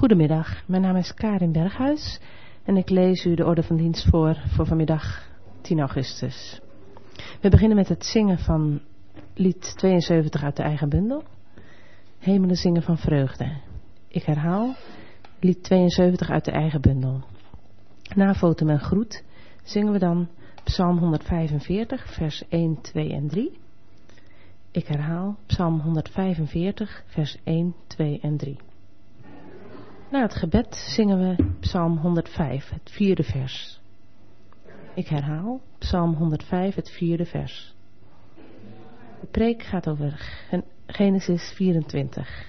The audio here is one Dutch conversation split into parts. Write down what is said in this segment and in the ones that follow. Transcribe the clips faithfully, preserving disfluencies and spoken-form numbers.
Goedemiddag, mijn naam is Karin Berghuis en ik lees u de orde van dienst voor voor vanmiddag tien augustus. We beginnen met het zingen van lied tweeënzeventig uit de eigen bundel. Hemelen zingen van vreugde. Ik herhaal, lied tweeënzeventig uit de eigen bundel. Na votum en groet zingen we dan Psalm honderdvijfenveertig, vers één, twee en drie. Ik herhaal, Psalm honderdvijfenveertig, vers één, twee en drie. Na het gebed zingen we Psalm honderdvijf, het vierde vers. Ik herhaal, Psalm honderdvijf, het vierde vers. De preek gaat over Genesis vierentwintig.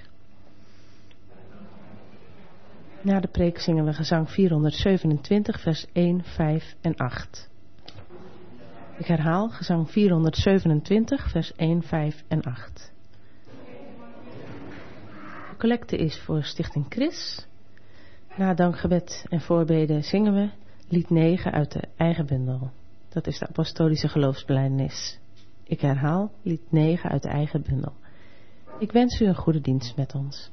Na de preek zingen we gezang vierhonderdzevenentwintig, vers één, vijf en acht. Ik herhaal, gezang vierhonderdzevenentwintig, vers één, vijf en acht. De collecte is voor Stichting Chris. Na dankgebed en voorbeden zingen we lied negen uit de eigen bundel. Dat is de apostolische geloofsbelijdenis. Ik herhaal, lied negen uit de eigen bundel. Ik wens u een goede dienst met ons.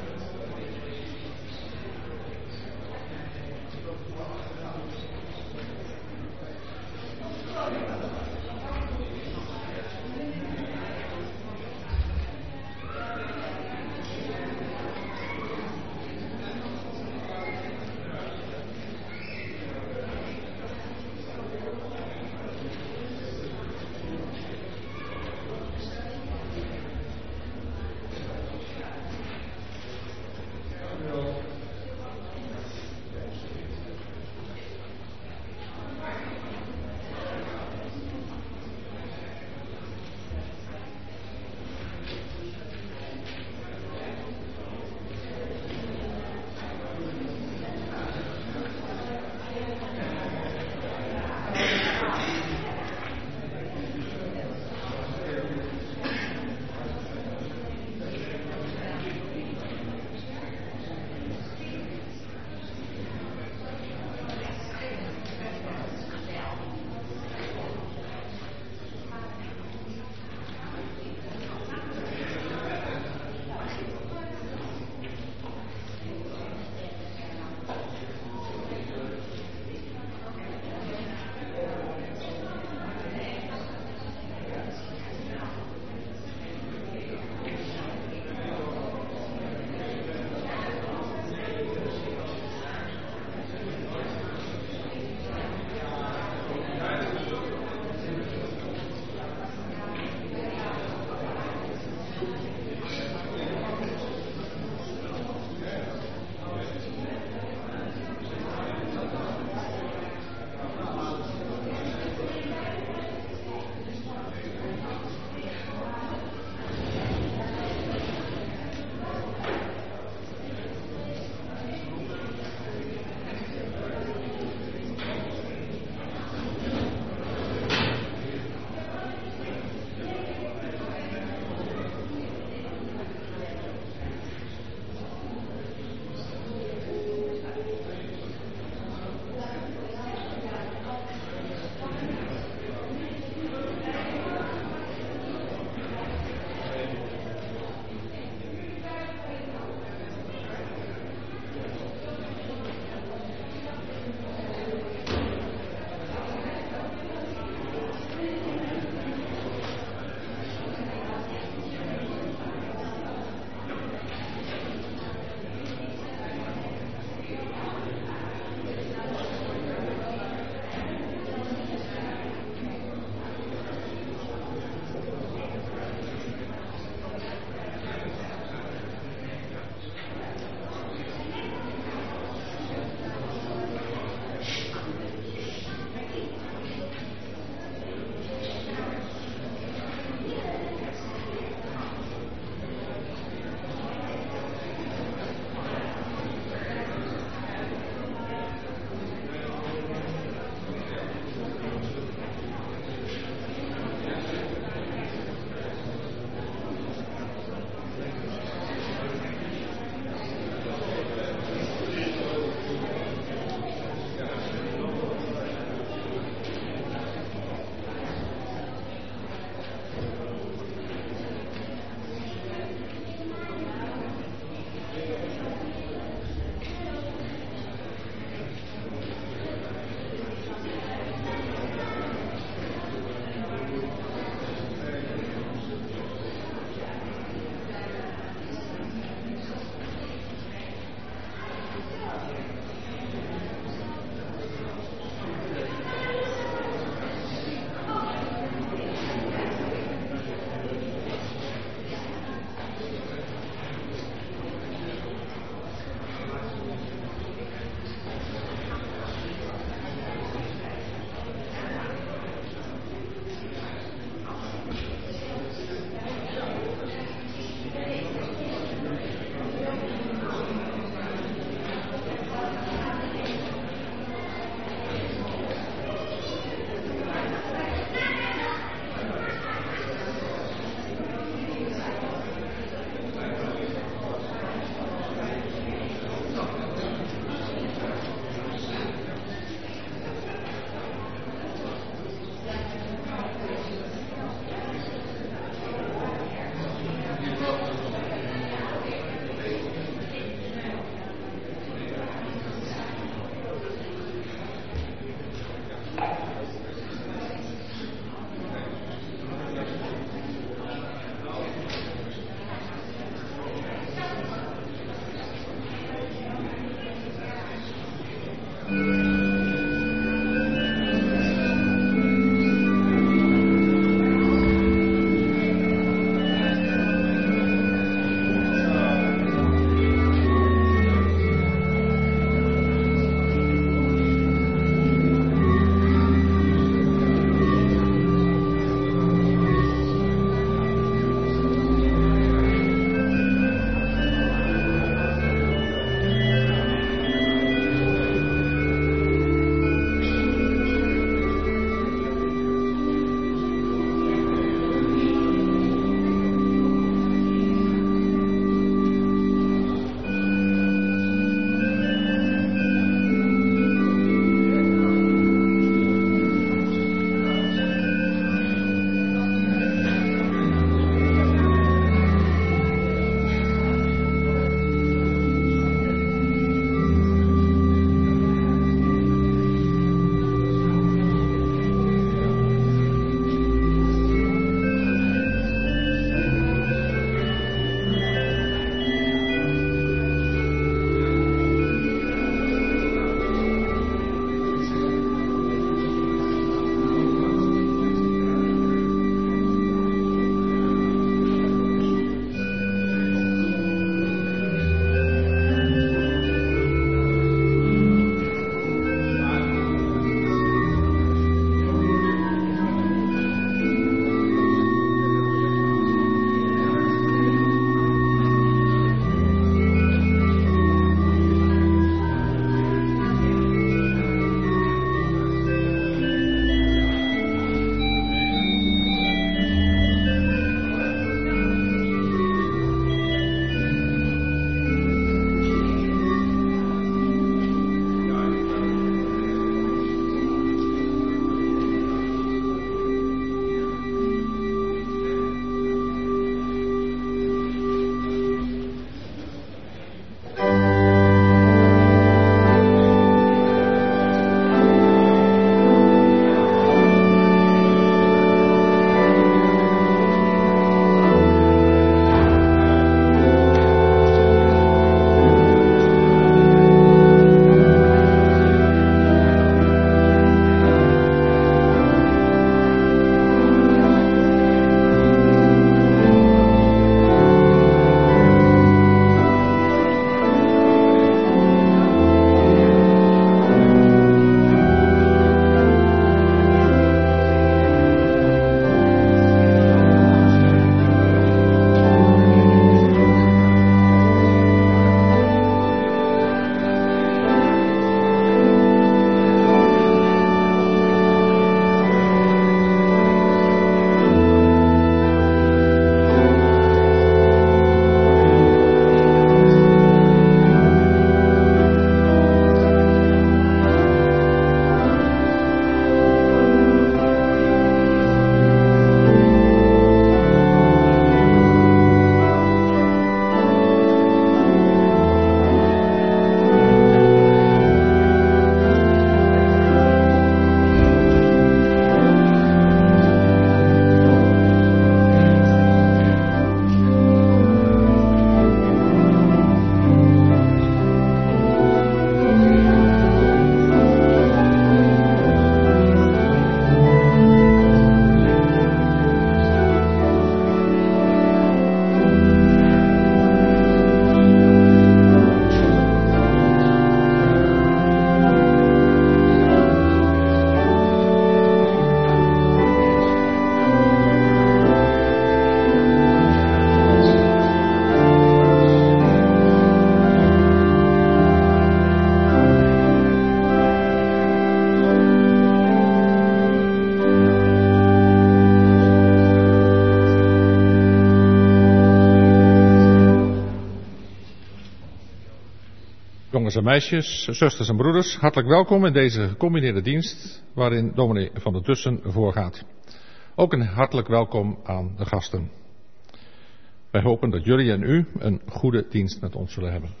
jongens en meisjes, zusters en broeders, hartelijk welkom in deze gecombineerde dienst waarin dominee Van der Tussen voorgaat. Ook een hartelijk welkom aan de gasten. Wij hopen dat jullie en u een goede dienst met ons zullen hebben.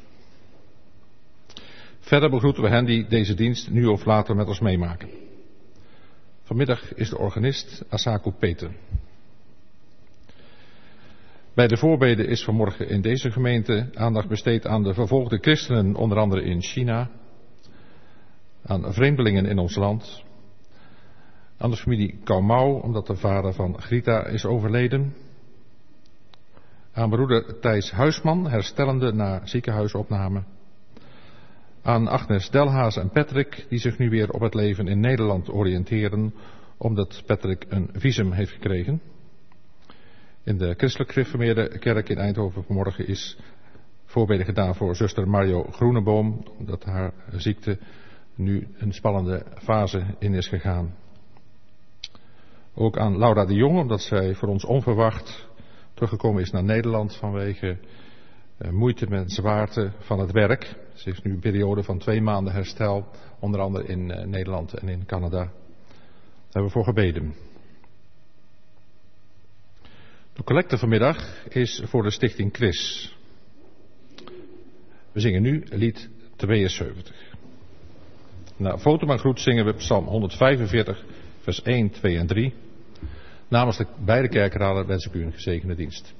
Verder begroeten we hen die deze dienst nu of later met ons meemaken. Vanmiddag is de organist Asaku Peter. Bij de voorbeden is vanmorgen in deze gemeente aandacht besteed aan de vervolgde christenen, onder andere in China, aan vreemdelingen in ons land, aan de familie Kaumau, omdat de vader van Grita is overleden, aan broeder Thijs Huisman, herstellende na ziekenhuisopname, aan Agnes Delhaas en Patrick, die zich nu weer op het leven in Nederland oriënteren, omdat Patrick een visum heeft gekregen. In de christelijk gereformeerde kerk in Eindhoven vanmorgen is voorbeden gedaan voor zuster Mario Groeneboom, omdat haar ziekte nu een spannende fase in is gegaan. Ook aan Laura de Jong, omdat zij voor ons onverwacht teruggekomen is naar Nederland vanwege uh, moeite met zwaarte van het werk. Ze heeft nu een periode van twee maanden herstel, onder andere in uh, Nederland en in Canada. Daar hebben we voor gebeden. De collecte vanmiddag is voor de stichting Chris. We zingen nu lied tweeënzeventig. Na Voteman groet zingen we psalm honderdvijfenveertig, vers één, twee en drie. Namens de beide kerkraden wens ik u een gezegende dienst.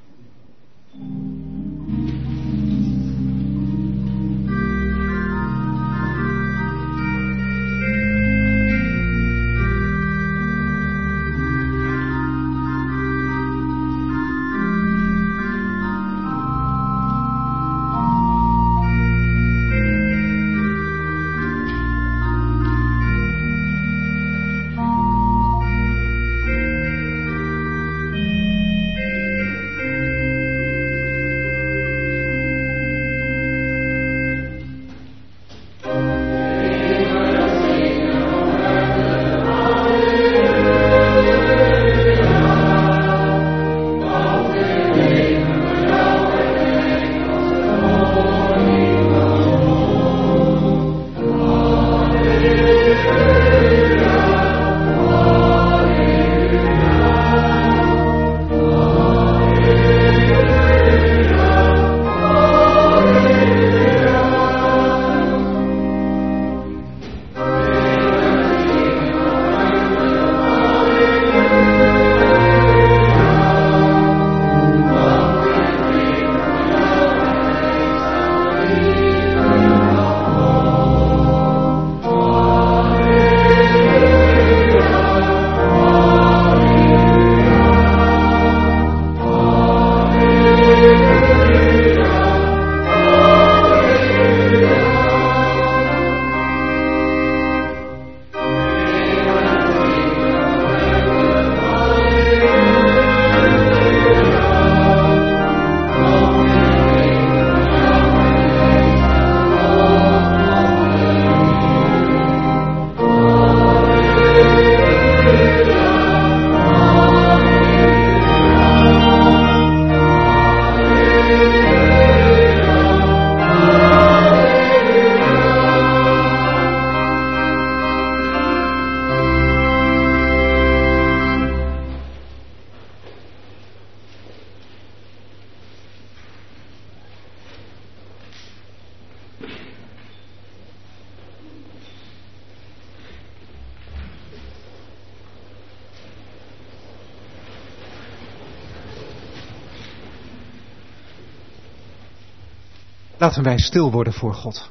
Laten wij stil worden voor God.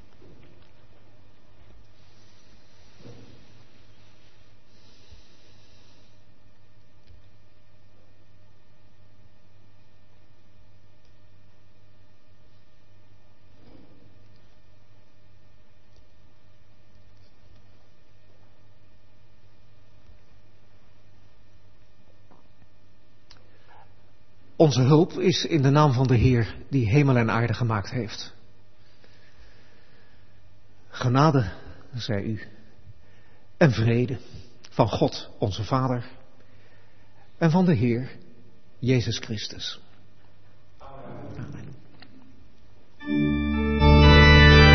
Onze hulp is in de naam van de Heer die hemel en aarde gemaakt heeft. Genade, zij u, en vrede van God, onze Vader, en van de Heer, Jezus Christus. Amen.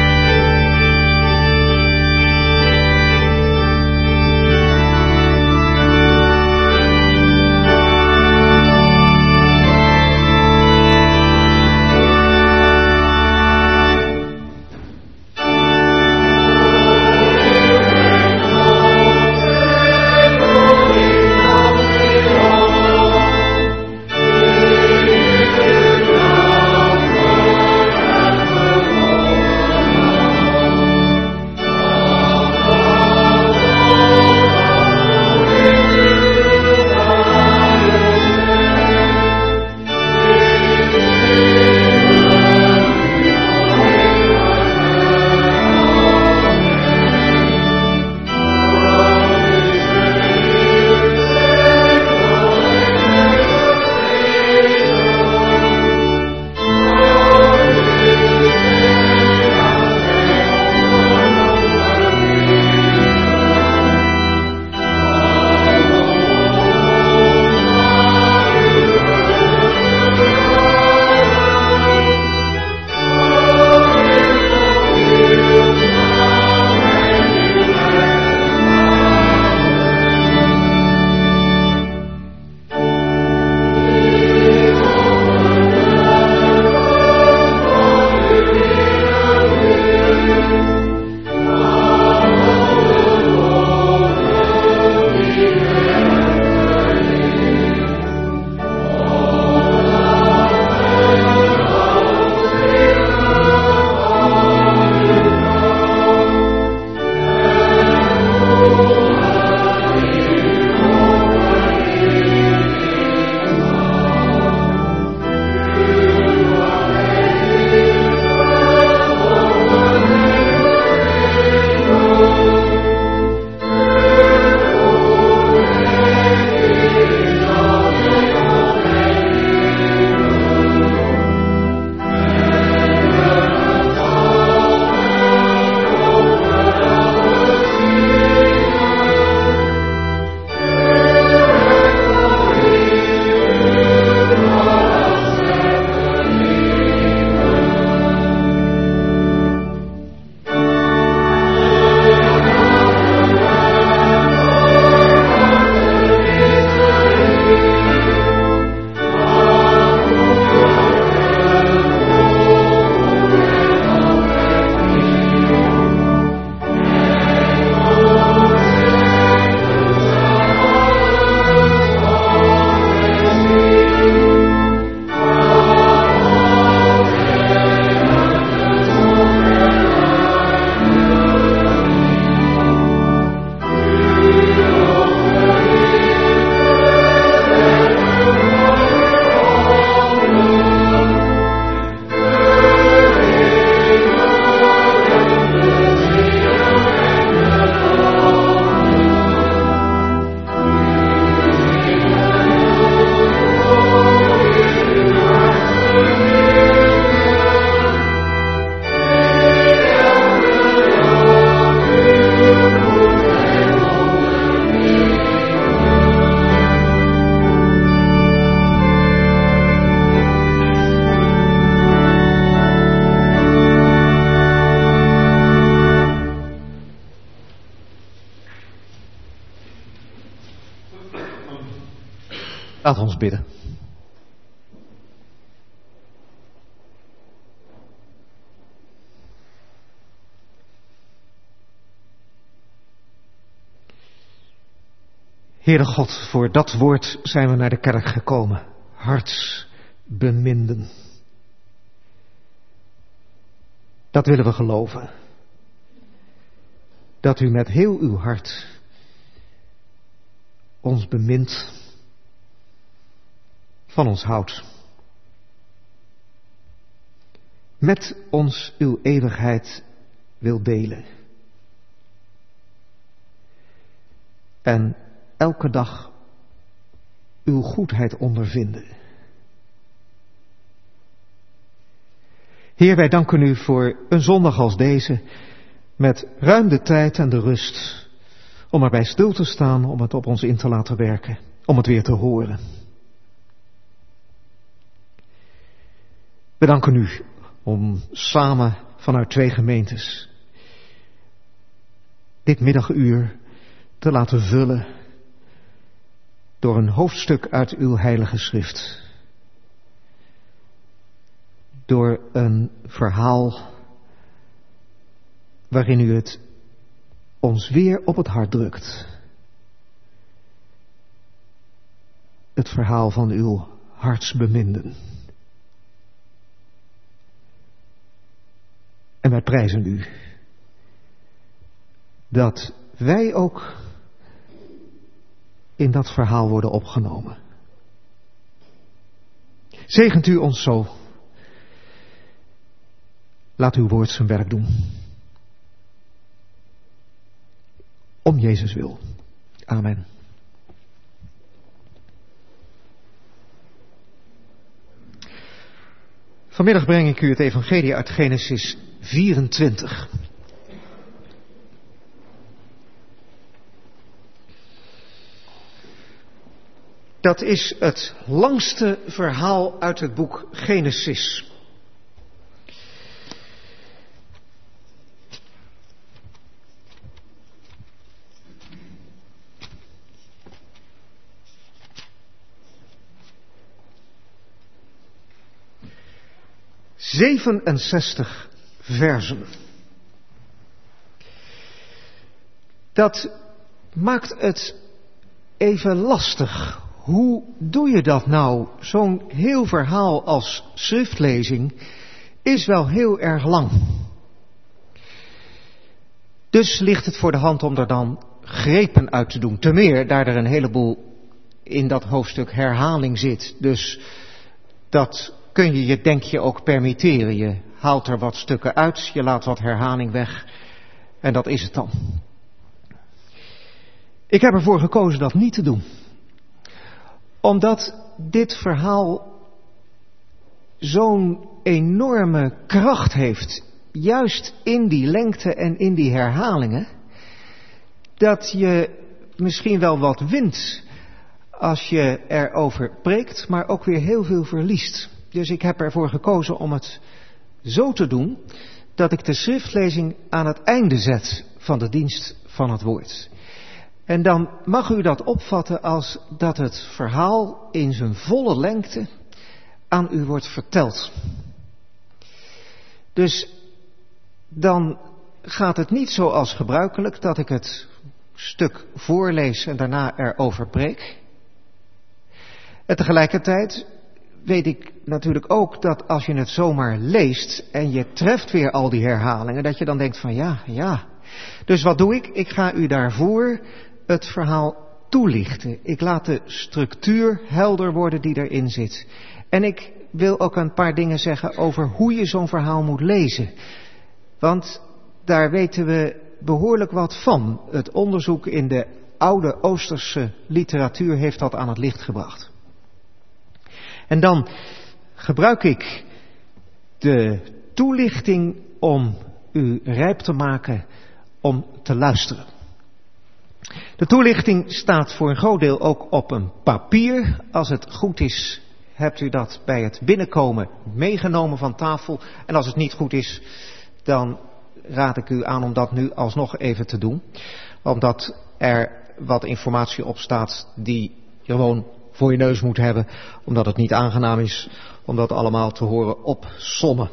Laat ons bidden. Heere God, voor dat woord zijn we naar de kerk gekomen. Hartsbeminden. Dat willen we geloven. Dat u met heel uw hart ons bemint, van ons houdt. Met ons uw eeuwigheid wil delen. En elke dag uw goedheid ondervinden. Heer, wij danken u voor een zondag als deze, met ruim de tijd en de rust om erbij stil te staan, om het op ons in te laten werken, om het weer te horen. We danken u om samen vanuit twee gemeentes dit middaguur te laten vullen door een hoofdstuk uit uw heilige schrift. Door een verhaal waarin u het ons weer op het hart drukt. Het verhaal van uw hartsbeminden. En wij prijzen u dat wij ook in dat verhaal worden opgenomen. Zegent u ons zo. Laat uw woord zijn werk doen. Om Jezus wil. Amen. Vanmiddag breng ik u het evangelie uit Genesis vierentwintig. Dat is het langste verhaal uit het boek Genesis. zevenenzestig versen. Dat maakt het even lastig. Hoe doe je dat nou? Zo'n heel verhaal als schriftlezing is wel heel erg lang. Dus ligt het voor de hand om er dan grepen uit te doen. Te meer daar er een heleboel in dat hoofdstuk herhaling zit. Dus dat kun je je denk je ook permitteren. Je haalt er wat stukken uit, je laat wat herhaling weg en dat is het dan. Ik heb ervoor gekozen dat niet te doen. Omdat dit verhaal zo'n enorme kracht heeft, juist in die lengte en in die herhalingen, dat je misschien wel wat wint als je erover preekt, maar ook weer heel veel verliest. Dus ik heb ervoor gekozen om het zo te doen dat ik de schriftlezing aan het einde zet van de dienst van het woord. En dan mag u dat opvatten als dat het verhaal in zijn volle lengte aan u wordt verteld. Dus dan gaat het niet zoals gebruikelijk dat ik het stuk voorlees en daarna erover preek. En tegelijkertijd weet ik natuurlijk ook dat als je het zomaar leest en je treft weer al die herhalingen, dat je dan denkt van ja, ja. Dus wat doe ik? Ik ga u daarvoor het verhaal toelichten. Ik laat de structuur helder worden die erin zit. En ik wil ook een paar dingen zeggen over hoe je zo'n verhaal moet lezen. Want daar weten we behoorlijk wat van. Het onderzoek in de oude Oosterse literatuur heeft dat aan het licht gebracht. En dan gebruik ik de toelichting om u rijp te maken om te luisteren. De toelichting staat voor een groot deel ook op een papier. Als het goed is, hebt u dat bij het binnenkomen meegenomen van tafel. En als het niet goed is, dan raad ik u aan om dat nu alsnog even te doen. Omdat er wat informatie op staat die gewoon voor je neus moet hebben, omdat het niet aangenaam is om dat allemaal te horen opsommen.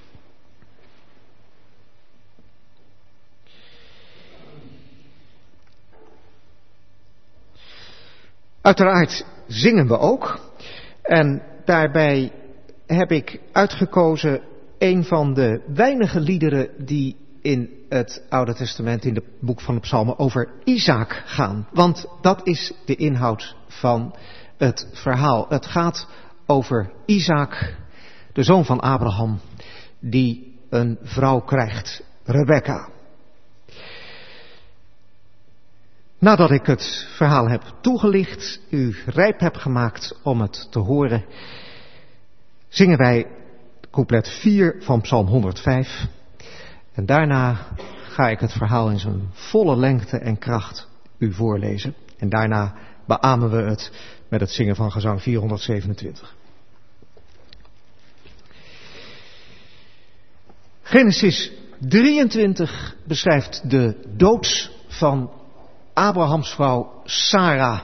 Uiteraard zingen we ook. En daarbij heb ik uitgekozen een van de weinige liederen die in het Oude Testament, in het boek van de Psalmen, over Isaac gaan. Want dat is de inhoud van het verhaal. Het gaat over Isaac, de zoon van Abraham, die een vrouw krijgt, Rebekka. Nadat ik het verhaal heb toegelicht, u rijp heb gemaakt om het te horen, zingen wij couplet vier van Psalm honderdvijf. En daarna ga ik het verhaal in zijn volle lengte en kracht u voorlezen. En daarna beamen we het met het zingen van gezang vierhonderdzevenentwintig. Genesis drieëntwintig beschrijft de dood van Abrahams vrouw Sarah.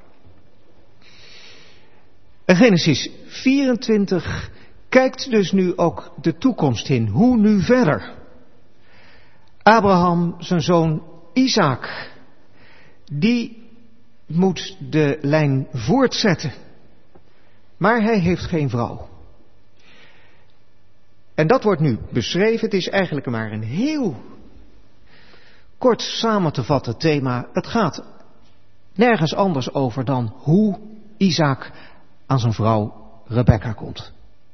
En Genesis vierentwintig kijkt dus nu ook de toekomst in. Hoe nu verder? Abraham, zijn zoon Isaac, die moet de lijn voortzetten. Maar hij heeft geen vrouw. En dat wordt nu beschreven. Het is eigenlijk maar een heel kort samen te vatten thema. Het gaat nergens anders over dan hoe Isaac aan zijn vrouw Rebekka komt.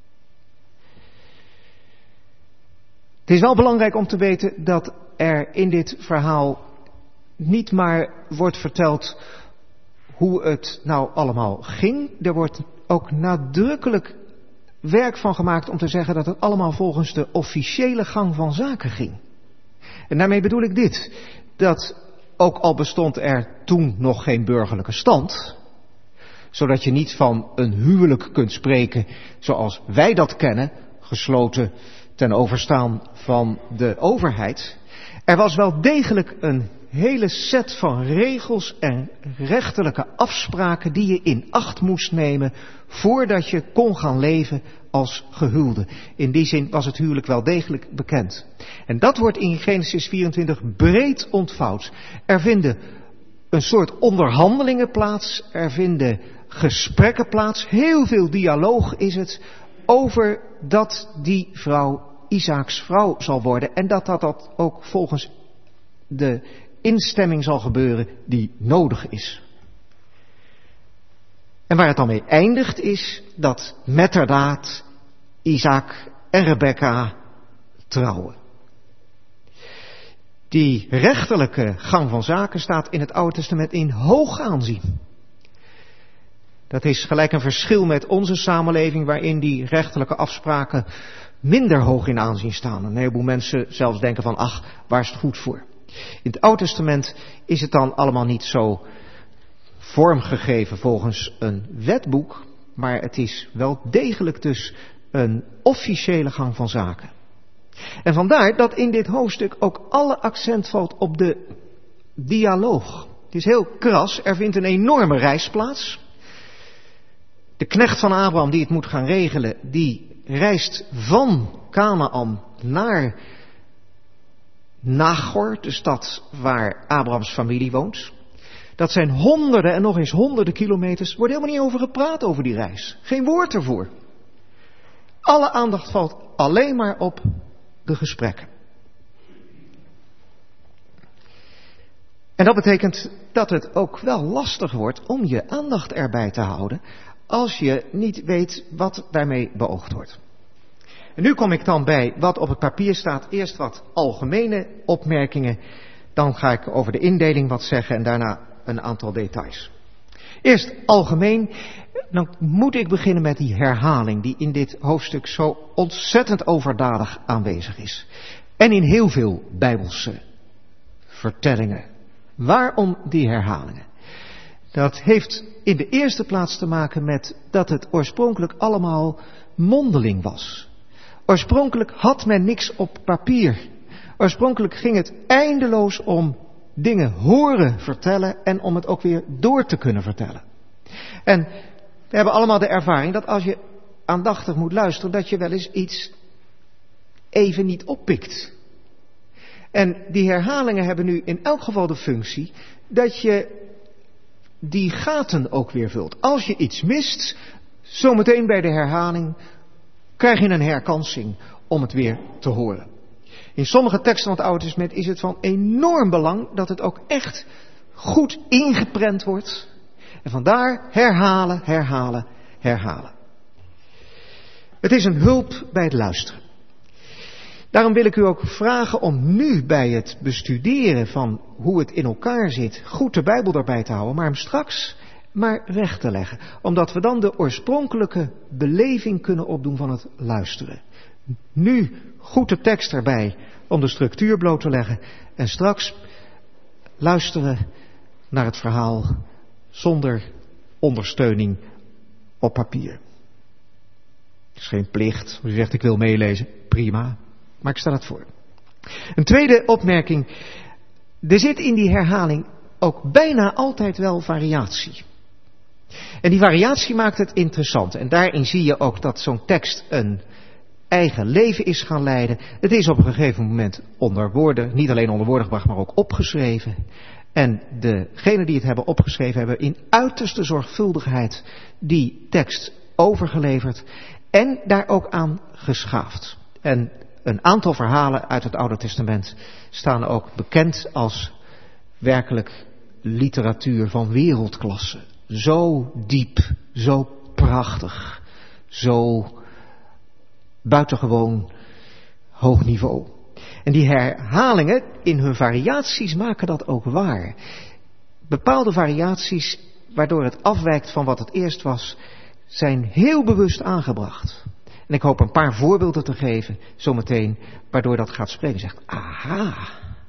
Het is wel belangrijk om te weten dat er in dit verhaal niet maar wordt verteld hoe het nou allemaal ging. Er wordt ook nadrukkelijk werk van gemaakt om te zeggen dat het allemaal volgens de officiële gang van zaken ging. En daarmee bedoel ik dit, dat ook al bestond er toen nog geen burgerlijke stand, zodat je niet van een huwelijk kunt spreken zoals wij dat kennen, gesloten ten overstaan van de overheid. Er was wel degelijk een hele set van regels en rechterlijke afspraken die je in acht moest nemen voordat je kon gaan leven als gehuwde. In die zin was het huwelijk wel degelijk bekend. En dat wordt in Genesis vierentwintig breed ontvouwd. Er vinden een soort onderhandelingen plaats, er vinden gesprekken plaats, heel veel dialoog is het over dat die vrouw Isaaks vrouw zal worden en dat dat, dat ook volgens de instemming zal gebeuren die nodig is. En waar het dan mee eindigt is dat metterdaad Isaac en Rebekka trouwen. Die rechterlijke gang van zaken staat in het Oude Testament in hoog aanzien. Dat is gelijk een verschil met onze samenleving waarin die rechterlijke afspraken minder hoog in aanzien staan. Een heleboel mensen zelfs denken van ach, waar is het goed voor? In het Oude Testament is het dan allemaal niet zo vormgegeven volgens een wetboek, maar het is wel degelijk dus een officiële gang van zaken. En vandaar dat in dit hoofdstuk ook alle accent valt op de dialoog. Het is heel kras, er vindt een enorme reis plaats. De knecht van Abraham die het moet gaan regelen, die reist van Kanaan naar Nagor, de stad waar Abrahams familie woont. Dat zijn honderden en nog eens honderden kilometers. Er wordt helemaal niet over gepraat over die reis. Geen woord ervoor. Alle aandacht valt alleen maar op de gesprekken. En dat betekent dat het ook wel lastig wordt om je aandacht erbij te houden als je niet weet wat daarmee beoogd wordt. En nu kom ik dan bij wat op het papier staat. Eerst wat algemene opmerkingen. Dan ga ik over de indeling wat zeggen en daarna een aantal details. Eerst algemeen. Dan moet ik beginnen met die herhaling die in dit hoofdstuk zo ontzettend overdadig aanwezig is. En in heel veel Bijbelse vertellingen. Waarom die herhalingen? Dat heeft in de eerste plaats te maken met dat het oorspronkelijk allemaal mondeling was. Oorspronkelijk had men niks op papier. Oorspronkelijk ging het eindeloos om dingen horen vertellen en om het ook weer door te kunnen vertellen. En We hebben allemaal de ervaring dat als je aandachtig moet luisteren, dat je wel eens iets even niet oppikt. En die herhalingen hebben nu in elk geval de functie dat je die gaten ook weer vult. Als je iets mist, zometeen bij de herhaling krijg je een herkansing om het weer te horen. In sommige teksten van het Oude Testament is het van enorm belang dat het ook echt goed ingeprent wordt. En vandaar herhalen, herhalen, herhalen. Het is een hulp bij het luisteren. Daarom wil ik u ook vragen om nu bij het bestuderen van hoe het in elkaar zit, goed de Bijbel erbij te houden, maar hem straks maar weg te leggen. Omdat we dan de oorspronkelijke beleving kunnen opdoen van het luisteren. Nu goed de tekst erbij om de structuur bloot te leggen en straks luisteren naar het verhaal zonder ondersteuning op papier. Het is geen plicht. Als u zegt ik wil meelezen, prima. Maar ik stel het voor. Een tweede opmerking. Er zit in die herhaling ook bijna altijd wel variatie. En die variatie maakt het interessant. En daarin zie je ook dat zo'n tekst een eigen leven is gaan leiden. Het is op een gegeven moment onder woorden, niet alleen onder woorden gebracht, maar ook opgeschreven. En degenen die het hebben opgeschreven hebben in uiterste zorgvuldigheid die tekst overgeleverd en daar ook aan geschaafd. En een aantal verhalen uit het Oude Testament staan ook bekend als werkelijk literatuur van wereldklasse. Zo diep, zo prachtig, zo buitengewoon hoog niveau. En die herhalingen in hun variaties maken dat ook waar. Bepaalde variaties waardoor het afwijkt van wat het eerst was, zijn heel bewust aangebracht. En ik hoop een paar voorbeelden te geven, zometeen, waardoor dat gaat spreken. Zegt, aha.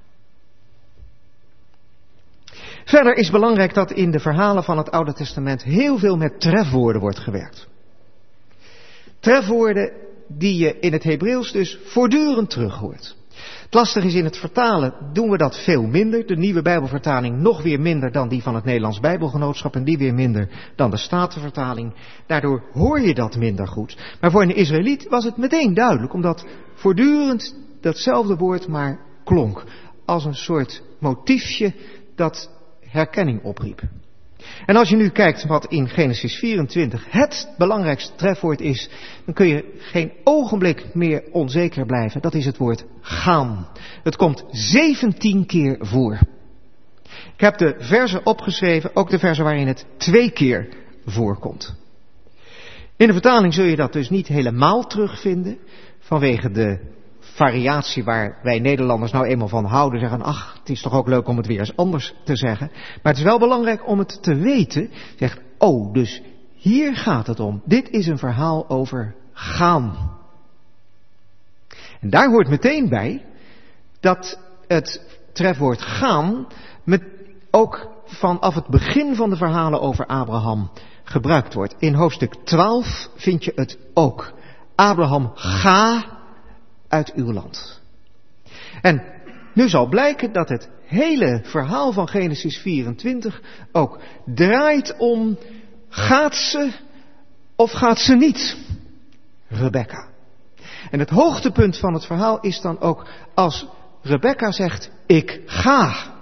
Verder is belangrijk dat in de verhalen van het Oude Testament heel veel met trefwoorden wordt gewerkt. Trefwoorden die je in het Hebreeuws dus voortdurend terug hoort. Het lastige is in het vertalen doen we dat veel minder. De nieuwe Bijbelvertaling nog weer minder dan die van het Nederlands Bijbelgenootschap en die weer minder dan de Statenvertaling. Daardoor hoor je dat minder goed. Maar voor een Israëliet was het meteen duidelijk, omdat voortdurend datzelfde woord maar klonk. Als een soort motiefje dat herkenning opriep. En als je nu kijkt wat in Genesis vierentwintig het belangrijkste trefwoord is, dan kun je geen ogenblik meer onzeker blijven. Dat is het woord gaan. Het komt zeventien keer voor. Ik heb de verzen opgeschreven, ook de verzen waarin het twee keer voorkomt. In de vertaling zul je dat dus niet helemaal terugvinden, vanwege de variatie waar wij Nederlanders nou eenmaal van houden. Zeggen, ach, het is toch ook leuk om het weer eens anders te zeggen. Maar het is wel belangrijk om het te weten. Zegt, oh, dus hier gaat het om. Dit is een verhaal over gaan. En daar hoort meteen bij dat het trefwoord gaan met ook vanaf het begin van de verhalen over Abraham gebruikt wordt. In hoofdstuk twaalf vind je het ook. Abraham, ga uit uw land. En nu zal blijken dat het hele verhaal van Genesis vierentwintig ook draait om, gaat ze of gaat ze niet? Rebecca. En het hoogtepunt van het verhaal is dan ook als Rebecca zegt, ik ga.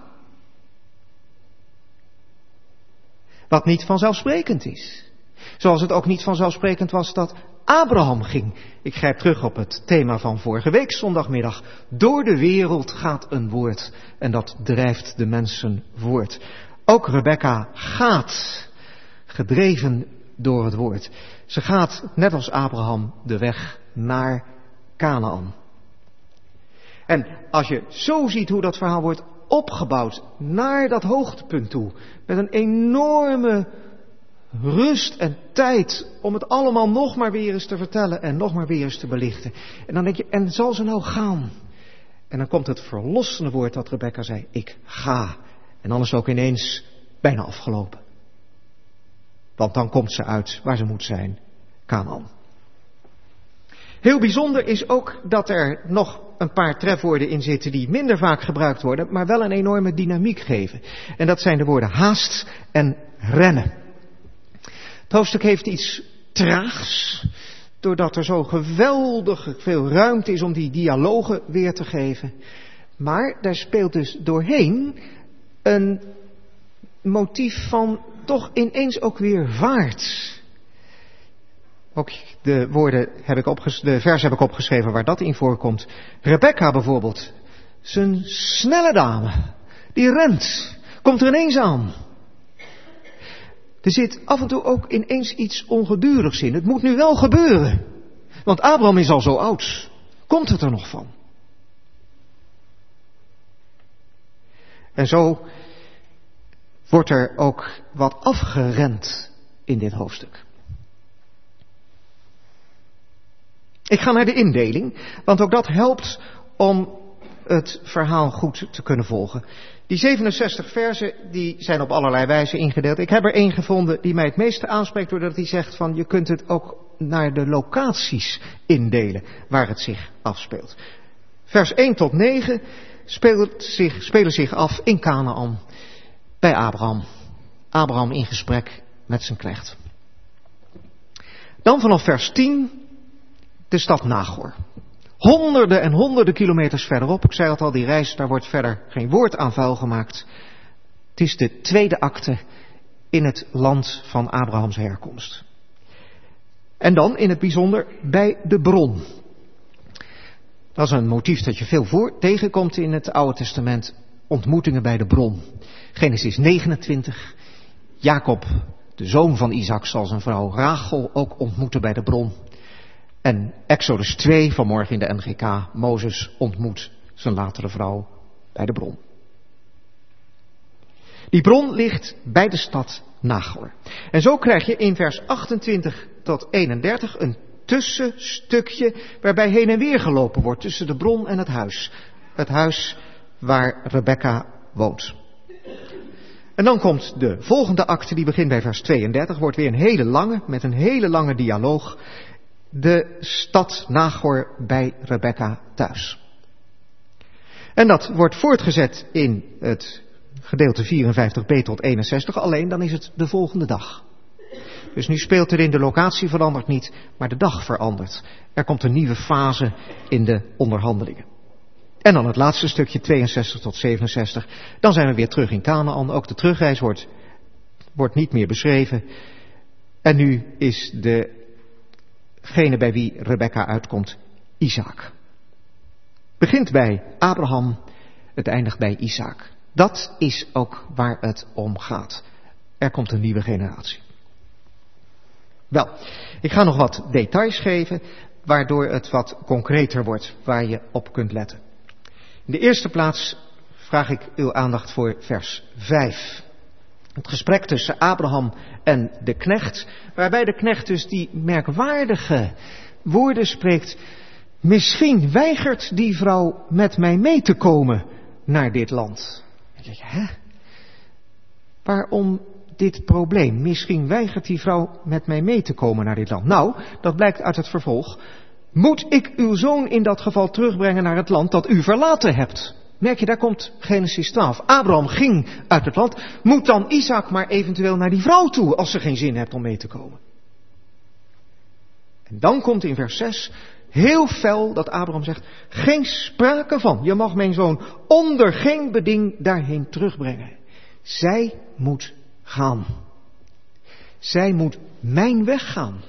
Wat niet vanzelfsprekend is. Zoals het ook niet vanzelfsprekend was dat Abraham ging. Ik grijp terug op het thema van vorige week, zondagmiddag. Door de wereld gaat een woord en dat drijft de mensen voort. Ook Rebecca gaat, gedreven door het woord. Ze gaat, net als Abraham, de weg naar Kanaan. En als je zo ziet hoe dat verhaal wordt opgebouwd naar dat hoogtepunt toe, met een enorme rust en tijd om het allemaal nog maar weer eens te vertellen en nog maar weer eens te belichten. En dan denk je, en zal ze nou gaan? En dan komt het verlossende woord dat Rebecca zei, ik ga. En dan is het ook ineens bijna afgelopen. Want dan komt ze uit waar ze moet zijn, Kanaan. Heel bijzonder is ook dat er nog een paar trefwoorden in zitten die minder vaak gebruikt worden, maar wel een enorme dynamiek geven. En dat zijn de woorden haast en rennen. Het hoofdstuk heeft iets traags, doordat er zo geweldig veel ruimte is om die dialogen weer te geven. Maar daar speelt dus doorheen een motief van toch ineens ook weer vaart. Ook de woorden heb ik opges- de vers heb ik opgeschreven waar dat in voorkomt. Rebecca bijvoorbeeld, zijn snelle dame, die rent, komt er ineens aan. Er zit af en toe ook ineens iets ongedurigs in. Het moet nu wel gebeuren. Want Abraham is al zo oud. Komt het er nog van? En zo wordt er ook wat afgerend in dit hoofdstuk. Ik ga naar de indeling, want ook dat helpt om het verhaal goed te kunnen volgen. Die zevenenzestig versen die zijn op allerlei wijze ingedeeld. Ik heb er één gevonden die mij het meeste aanspreekt, doordat hij zegt van je kunt het ook naar de locaties indelen waar het zich afspeelt. Vers één tot negen speelt zich, spelen zich af in Kanaan bij Abraham. Abraham in gesprek met zijn knecht. Dan vanaf vers tien de stad Nagor. Honderden en honderden kilometers verderop, ik zei het al, die reis, daar wordt verder geen woord aan vuil gemaakt. Het is de tweede acte in het land van Abrahams herkomst. En dan in het bijzonder bij de bron. Dat is een motief dat je veel voor tegenkomt in het Oude Testament. Ontmoetingen bij de bron. Genesis negenentwintig. Jacob, de zoon van Isaac, zal zijn vrouw Rachel ook ontmoeten bij de bron. En Exodus twee, vanmorgen in de N G K, Mozes ontmoet zijn latere vrouw bij de bron. Die bron ligt bij de stad Nagor. En zo krijg je in vers achtentwintig tot eenendertig een tussenstukje waarbij heen en weer gelopen wordt tussen de bron en het huis. Het huis waar Rebecca woont. En dan komt de volgende acte, die begint bij vers tweeëndertig, wordt weer een hele lange, met een hele lange dialoog. De stad Nagor bij Rebecca thuis. En dat wordt voortgezet in het gedeelte vierenvijftig b tot eenenzestig, alleen dan is het de volgende dag. Dus nu speelt er in de locatie verandert niet, maar de dag verandert. Er komt een nieuwe fase in de onderhandelingen. En dan het laatste stukje, tweeënzestig tot zevenenzestig. Dan zijn we weer terug in Kanaan. Ook de terugreis wordt, wordt niet meer beschreven. En nu is degene bij wie Rebecca uitkomt, Isaac. Begint bij Abraham, het eindigt bij Isaac. Dat is ook waar het om gaat. Er komt een nieuwe generatie. Wel, ik ga nog wat details geven, waardoor het wat concreter wordt, waar je op kunt letten. In de eerste plaats vraag ik uw aandacht voor vers vijf. Het gesprek tussen Abraham en de knecht, waarbij de knecht dus die merkwaardige woorden spreekt. Misschien weigert die vrouw met mij mee te komen naar dit land. En dan denk je, hè? Waarom dit probleem? Misschien weigert die vrouw met mij mee te komen naar dit land. Nou, dat blijkt uit het vervolg. Moet ik uw zoon in dat geval terugbrengen naar het land dat u verlaten hebt? Merk je, daar komt Genesis twaalf. Abraham ging uit het land. Moet dan Isaac maar eventueel naar die vrouw toe als ze geen zin heeft om mee te komen? En dan komt in vers zes heel fel dat Abraham zegt, geen sprake van. Je mag mijn zoon onder geen beding daarheen terugbrengen. Zij moet gaan. Zij moet mijn weg gaan.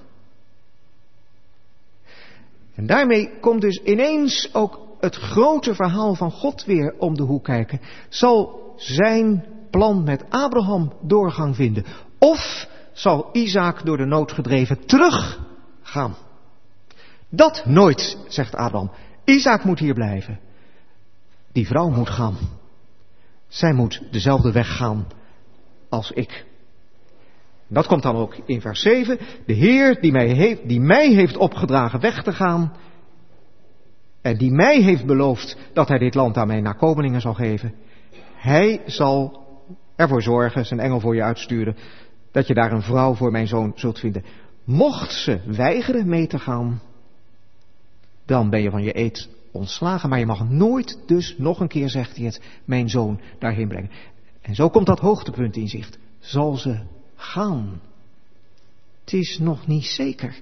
En daarmee komt dus ineens ook het grote verhaal van God weer om de hoek kijken. Zal zijn plan met Abraham doorgang vinden? Of zal Isaac door de nood gedreven teruggaan? Dat nooit, zegt Abraham. Isaac moet hier blijven. Die vrouw moet gaan. Zij moet dezelfde weg gaan als ik. Dat komt dan ook in vers zeven. De Heer die mij heeft, die mij heeft opgedragen weg te gaan. En die mij heeft beloofd dat hij dit land aan mijn nakomelingen zal geven. Hij zal ervoor zorgen, zijn engel voor je uitsturen, dat je daar een vrouw voor mijn zoon zult vinden. Mocht ze weigeren mee te gaan, dan ben je van je eed ontslagen. Maar je mag nooit dus, nog een keer zegt hij het, mijn zoon daarheen brengen. En zo komt dat hoogtepunt in zicht. Zal ze gaan? Het is nog niet zeker.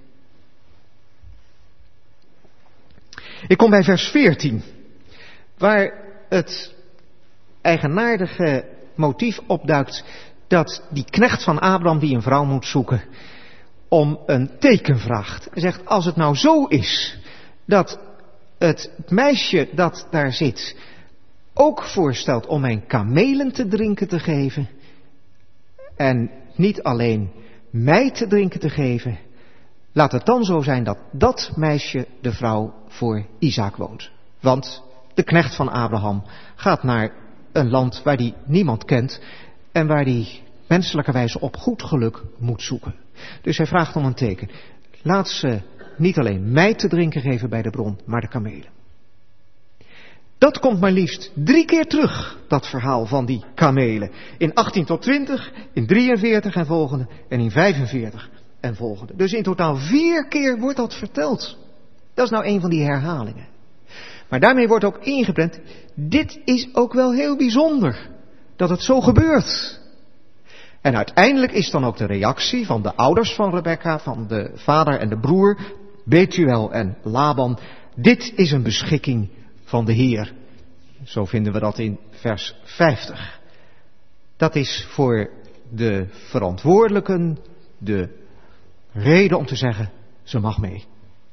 Ik kom bij vers veertien, waar het eigenaardige motief opduikt dat die knecht van Abraham die een vrouw moet zoeken, om een teken vraagt. Hij zegt, als het nou zo is dat het meisje dat daar zit ook voorstelt om mijn kamelen te drinken te geven, en niet alleen mij te drinken te geven, laat het dan zo zijn dat dat meisje de vrouw voor Isaac woont. Want de knecht van Abraham gaat naar een land waar hij niemand kent en waar hij menselijkerwijze op goed geluk moet zoeken. Dus hij vraagt om een teken. Laat ze niet alleen mij te drinken geven bij de bron, maar de kamelen. Dat komt maar liefst drie keer terug, dat verhaal van die kamelen. In achttien tot twintig, in drieënveertig en volgende en in vijfenveertig en volgende. Dus in totaal vier keer wordt dat verteld. Dat is nou een van die herhalingen. Maar daarmee wordt ook ingeprent, dit is ook wel heel bijzonder dat het zo gebeurt. En uiteindelijk is dan ook de reactie van de ouders van Rebekka, van de vader en de broer, Betuel en Laban, dit is een beschikking van de Heer. Zo vinden we dat in vers vijftig. Dat is voor de verantwoordelijken de reden om te zeggen, ze mag mee.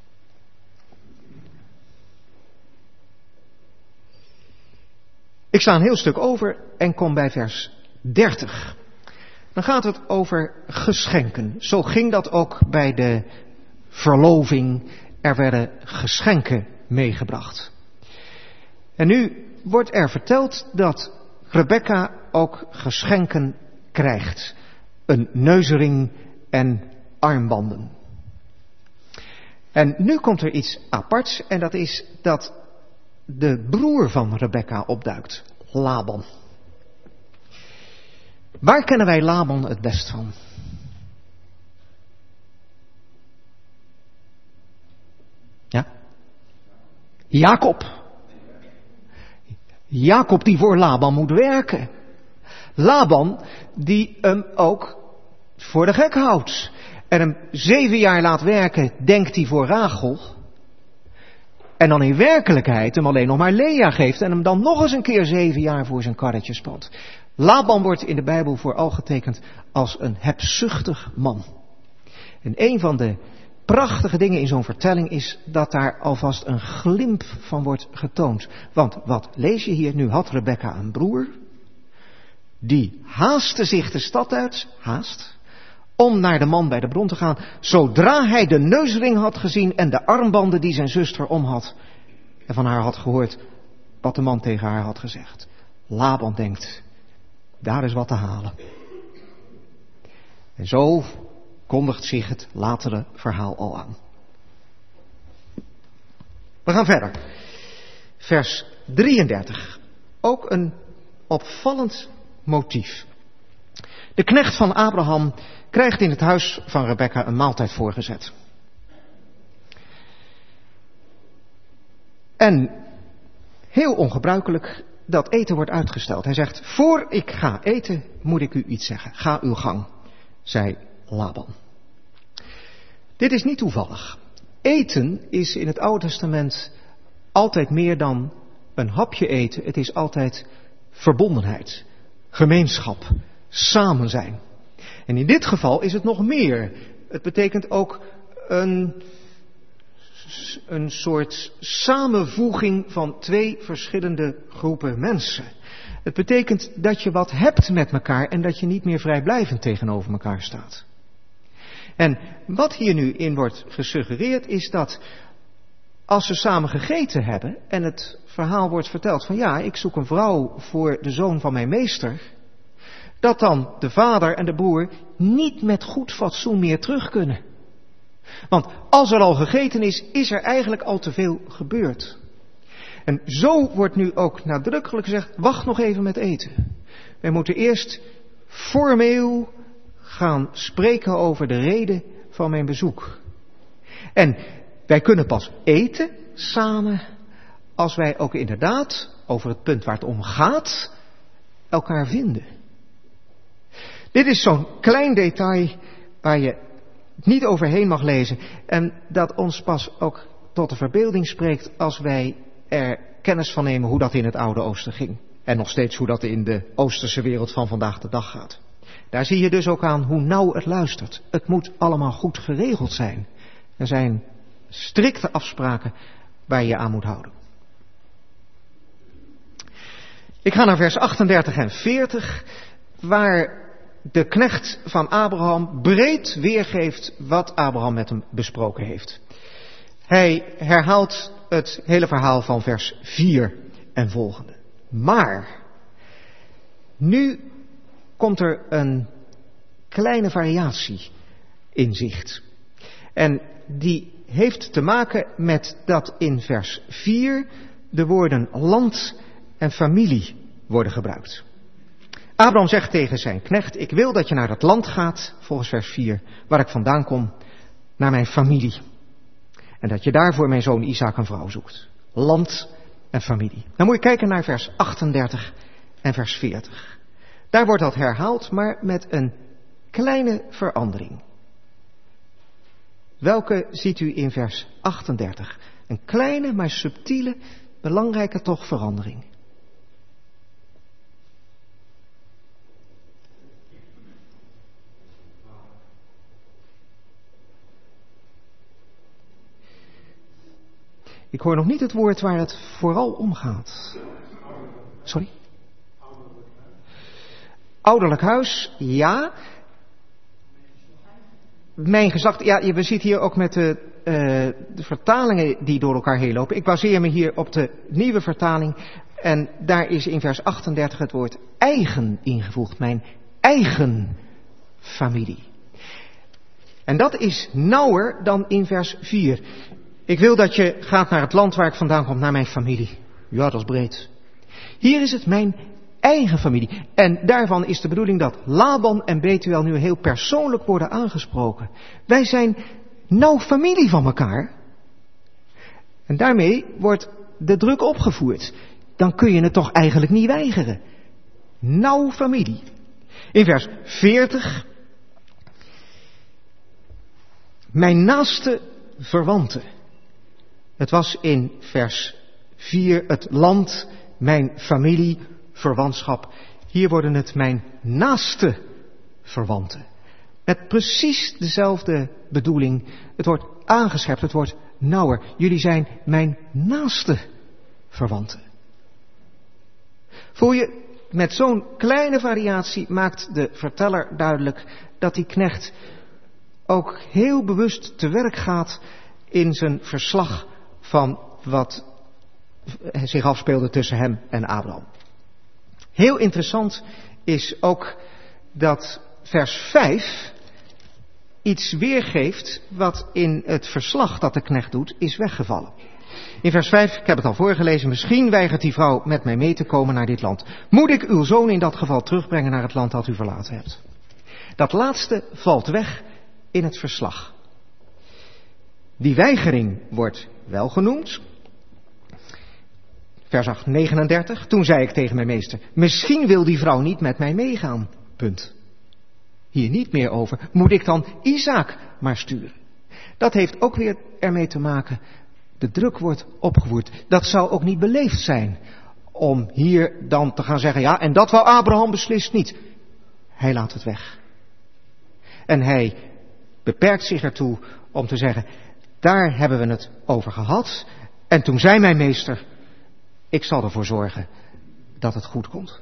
Ik sla een heel stuk over en kom bij vers dertig. Dan gaat het over geschenken. Zo ging dat ook bij de verloving. Er werden geschenken meegebracht. En nu wordt er verteld dat Rebekka ook geschenken krijgt. Een neusring en armbanden. En nu komt er iets aparts en dat is dat de broer van Rebekka opduikt, Laban. Waar kennen wij Laban het best van? Ja? Jacob. Jacob die voor Laban moet werken. Laban die hem ook voor de gek houdt. En hem zeven jaar laat werken, denkt hij voor Rachel. En dan in werkelijkheid hem alleen nog maar Lea geeft en hem dan nog eens een keer zeven jaar voor zijn karretje spant. Laban wordt in de Bijbel vooral getekend als een hebzuchtig man. En een van de prachtige dingen in zo'n vertelling is dat daar alvast een glimp van wordt getoond. Want wat lees je hier? Nu had Rebekka een broer, die haastte zich de stad uit, haast, om naar de man bij de bron te gaan, zodra hij de neusring had gezien en de armbanden die zijn zuster om had, en van haar had gehoord wat de man tegen haar had gezegd. Laban denkt, daar is wat te halen. En zo kondigt zich het latere verhaal al aan. We gaan verder. Vers drieëndertig. Ook een opvallend motief. De knecht van Abraham krijgt in het huis van Rebekka een maaltijd voorgezet. En heel ongebruikelijk, dat eten wordt uitgesteld. Hij zegt, voor ik ga eten, moet ik u iets zeggen. Ga uw gang, zei Laban. Dit is niet toevallig. Eten is in het Oude Testament altijd meer dan een hapje eten. Het is altijd verbondenheid, gemeenschap, samen zijn. En in dit geval is het nog meer. Het betekent ook een, een soort samenvoeging van twee verschillende groepen mensen. Het betekent dat je wat hebt met elkaar en dat je niet meer vrijblijvend tegenover elkaar staat. En wat hier nu in wordt gesuggereerd is dat als ze samen gegeten hebben en het verhaal wordt verteld van ja, ik zoek een vrouw voor de zoon van mijn meester, dat dan de vader en de broer niet met goed fatsoen meer terug kunnen. Want als er al gegeten is, is er eigenlijk al te veel gebeurd. En zo wordt nu ook nadrukkelijk gezegd, wacht nog even met eten. Wij moeten eerst formeel gaan spreken over de reden van mijn bezoek. En wij kunnen pas eten samen als wij ook inderdaad over het punt waar het om gaat elkaar vinden. Dit is zo'n klein detail waar je niet overheen mag lezen. En dat ons pas ook tot de verbeelding spreekt als wij er kennis van nemen hoe dat in het Oude Oosten ging. En nog steeds hoe dat in de Oosterse wereld van vandaag de dag gaat. Daar zie je dus ook aan hoe nauw het luistert. Het moet allemaal goed geregeld zijn. Er zijn strikte afspraken waar je je aan moet houden. Ik ga naar vers achtendertig en veertig, waar de knecht van Abraham breed weergeeft wat Abraham met hem besproken heeft. Hij herhaalt het hele verhaal van vers vier en volgende. Maar, nu komt er een kleine variatie in zicht. En die heeft te maken met dat in vers vier de woorden land en familie worden gebruikt. Abraham zegt tegen zijn knecht, ik wil dat je naar dat land gaat, volgens vers vier, waar ik vandaan kom, naar mijn familie. En dat je daar voor mijn zoon Isaac een vrouw zoekt. Land en familie. Dan moet je kijken naar vers achtendertig en vers veertig. Daar wordt dat herhaald, maar met een kleine verandering. Welke ziet u in vers achtendertig? Een kleine, maar subtiele, belangrijke toch verandering. Ik hoor nog niet het woord waar het vooral om gaat. Sorry? Ouderlijk huis, ja. Mijn gezag, ja, je ziet hier ook met de, uh, de vertalingen die door elkaar heen lopen. Ik baseer me hier op de nieuwe vertaling. En daar is in vers achtendertig het woord eigen ingevoegd. Mijn eigen familie. En dat is nauwer dan in vers vier. Ik wil dat je gaat naar het land waar ik vandaan kom, naar mijn familie. Ja, dat is breed. Hier is het mijn eigen familie. En daarvan is de bedoeling dat Laban en Betuel nu heel persoonlijk worden aangesproken. Wij zijn nauw familie van elkaar. En daarmee wordt de druk opgevoerd. Dan kun je het toch eigenlijk niet weigeren. Nauw familie. In vers veertig. Mijn naaste verwanten. Het was in vers vier het land, mijn familie, verwantschap. Hier worden het mijn naaste verwanten. Met precies dezelfde bedoeling. Het wordt aangescherpt, het wordt nauwer. Jullie zijn mijn naaste verwanten. Voel je, met zo'n kleine variatie maakt de verteller duidelijk dat die knecht ook heel bewust te werk gaat in zijn verslag van wat zich afspeelde tussen hem en Abraham. Heel interessant is ook dat vers vijf iets weergeeft wat in het verslag dat de knecht doet is weggevallen. In vers vijf, ik heb het al voorgelezen, misschien weigert die vrouw met mij mee te komen naar dit land. Moet ik uw zoon in dat geval terugbrengen naar het land dat u verlaten hebt? Dat laatste valt weg in het verslag. Die weigering wordt wel genoemd. Vers acht, negenendertig. Toen zei ik tegen mijn meester, misschien wil die vrouw niet met mij meegaan. Punt. Hier niet meer over. Moet ik dan Isaac maar sturen? Dat heeft ook weer ermee te maken. De druk wordt opgevoerd. Dat zou ook niet beleefd zijn om hier dan te gaan zeggen, ja, en dat wou Abraham beslist niet. Hij laat het weg. En hij beperkt zich ertoe om te zeggen, daar hebben we het over gehad. En toen zei mijn meester, ik zal ervoor zorgen dat het goed komt.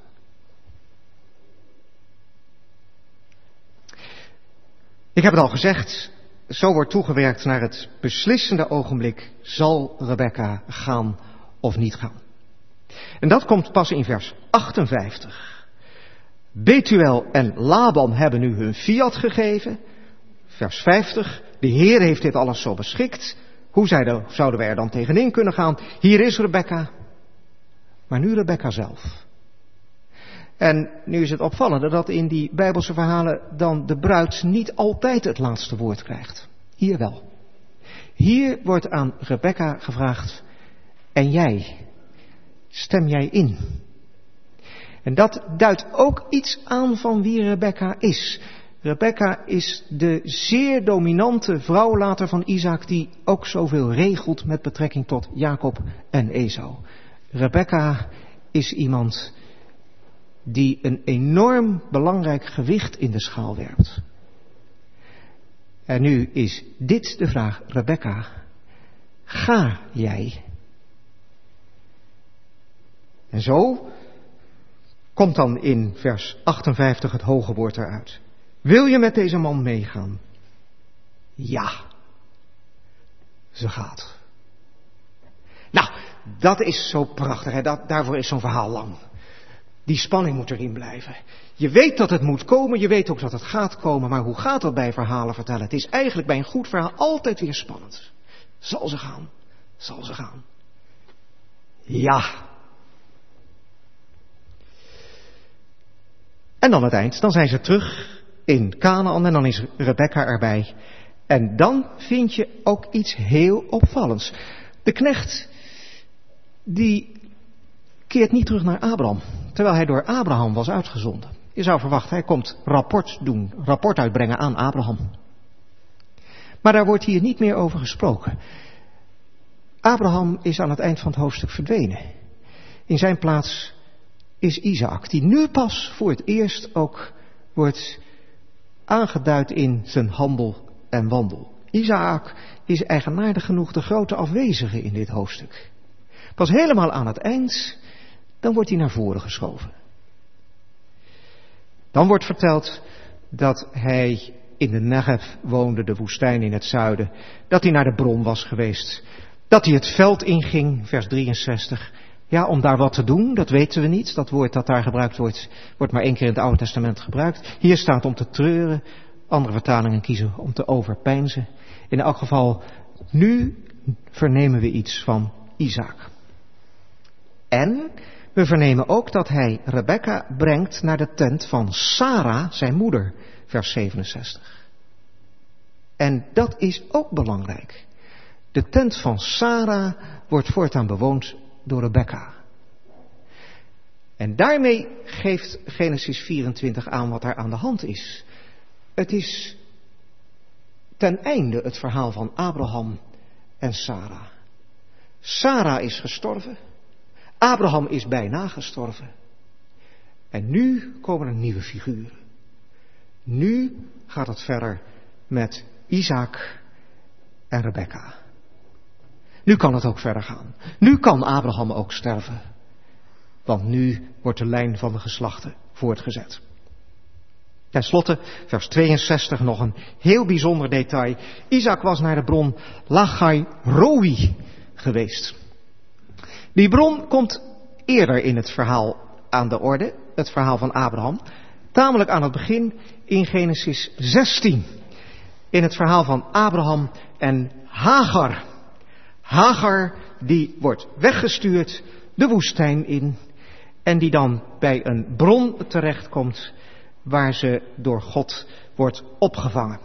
Ik heb het al gezegd, zo wordt toegewerkt naar het beslissende ogenblik, zal Rebekka gaan of niet gaan. En dat komt pas in vers achtenvijftig. Betuel en Laban hebben nu hun fiat gegeven. Vers vijftig, de Heer heeft dit alles zo beschikt. Hoe zouden wij er dan tegenin kunnen gaan? Hier is Rebekka. Maar nu Rebekka zelf. En nu is het opvallende dat in die Bijbelse verhalen dan de bruid niet altijd het laatste woord krijgt. Hier wel. Hier wordt aan Rebekka gevraagd, en jij, stem jij in? En dat duidt ook iets aan van wie Rebekka is. Rebekka is de zeer dominante vrouw later van Isaac, die ook zoveel regelt met betrekking tot Jacob en Esau. Rebekka is iemand die een enorm belangrijk gewicht in de schaal werpt. En nu is dit de vraag, Rebekka, ga jij? En zo komt dan in vers achtenvijftig het hoge woord eruit. Wil je met deze man meegaan? Ja. Ze gaat. Nou, dat is zo prachtig. Hè? Dat, daarvoor is zo'n verhaal lang. Die spanning moet erin blijven. Je weet dat het moet komen, je weet ook dat het gaat komen. Maar hoe gaat dat bij verhalen vertellen? Het is eigenlijk bij een goed verhaal altijd weer spannend. Zal ze gaan? Zal ze gaan? Ja. En dan het eind. Dan zijn ze terug in Kanaan en dan is Rebekka erbij. En dan vind je ook iets heel opvallends. De knecht, die keert niet terug naar Abraham, terwijl hij door Abraham was uitgezonden. Je zou verwachten, hij komt rapport doen, rapport uitbrengen aan Abraham. Maar daar wordt hier niet meer over gesproken. Abraham is aan het eind van het hoofdstuk verdwenen. In zijn plaats is Isaac, die nu pas voor het eerst ook wordt aangeduid in zijn handel en wandel. Isaac is eigenaardig genoeg de grote afwezige in dit hoofdstuk. Pas helemaal aan het eind, dan wordt hij naar voren geschoven. Dan wordt verteld dat hij in de Negev woonde, de woestijn in het zuiden. Dat hij naar de bron was geweest. Dat hij het veld inging, vers drieënzestig. Ja, om daar wat te doen, dat weten we niet. Dat woord dat daar gebruikt wordt, wordt maar één keer in het Oude Testament gebruikt. Hier staat om te treuren. Andere vertalingen kiezen om te overpeinzen. In elk geval, nu vernemen we iets van Isaac. En we vernemen ook dat hij Rebekka brengt naar de tent van Sara, zijn moeder, vers zevenenzestig. En dat is ook belangrijk. De tent van Sara wordt voortaan bewoond door Rebekka. En daarmee geeft Genesis vierentwintig aan wat er aan de hand is. Het is ten einde het verhaal van Abraham en Sara. Sara is gestorven. Abraham is bijna gestorven. En nu komen er nieuwe figuren. Nu gaat het verder met Isaac en Rebekka. Nu kan het ook verder gaan. Nu kan Abraham ook sterven. Want nu wordt de lijn van de geslachten voortgezet. Ten slotte, vers tweeënzestig, nog een heel bijzonder detail. Isaac was naar de bron Lachai Roi geweest. Die bron komt eerder in het verhaal aan de orde, het verhaal van Abraham. Tamelijk aan het begin in Genesis zestien. In het verhaal van Abraham en Hagar. Hagar die wordt weggestuurd de woestijn in. En die dan bij een bron terechtkomt waar ze door God wordt opgevangen.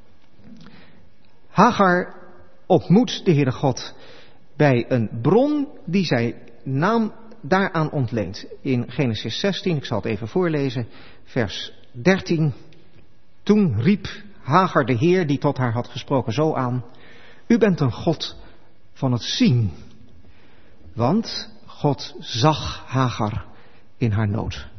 Hagar ontmoet de Heere God bij een bron die zij naam daaraan ontleent. In Genesis zestien, ik zal het even voorlezen, vers dertien. Toen riep Hagar de Heer die tot haar had gesproken zo aan: U bent een God van het zien. Want God zag Hagar in haar nood.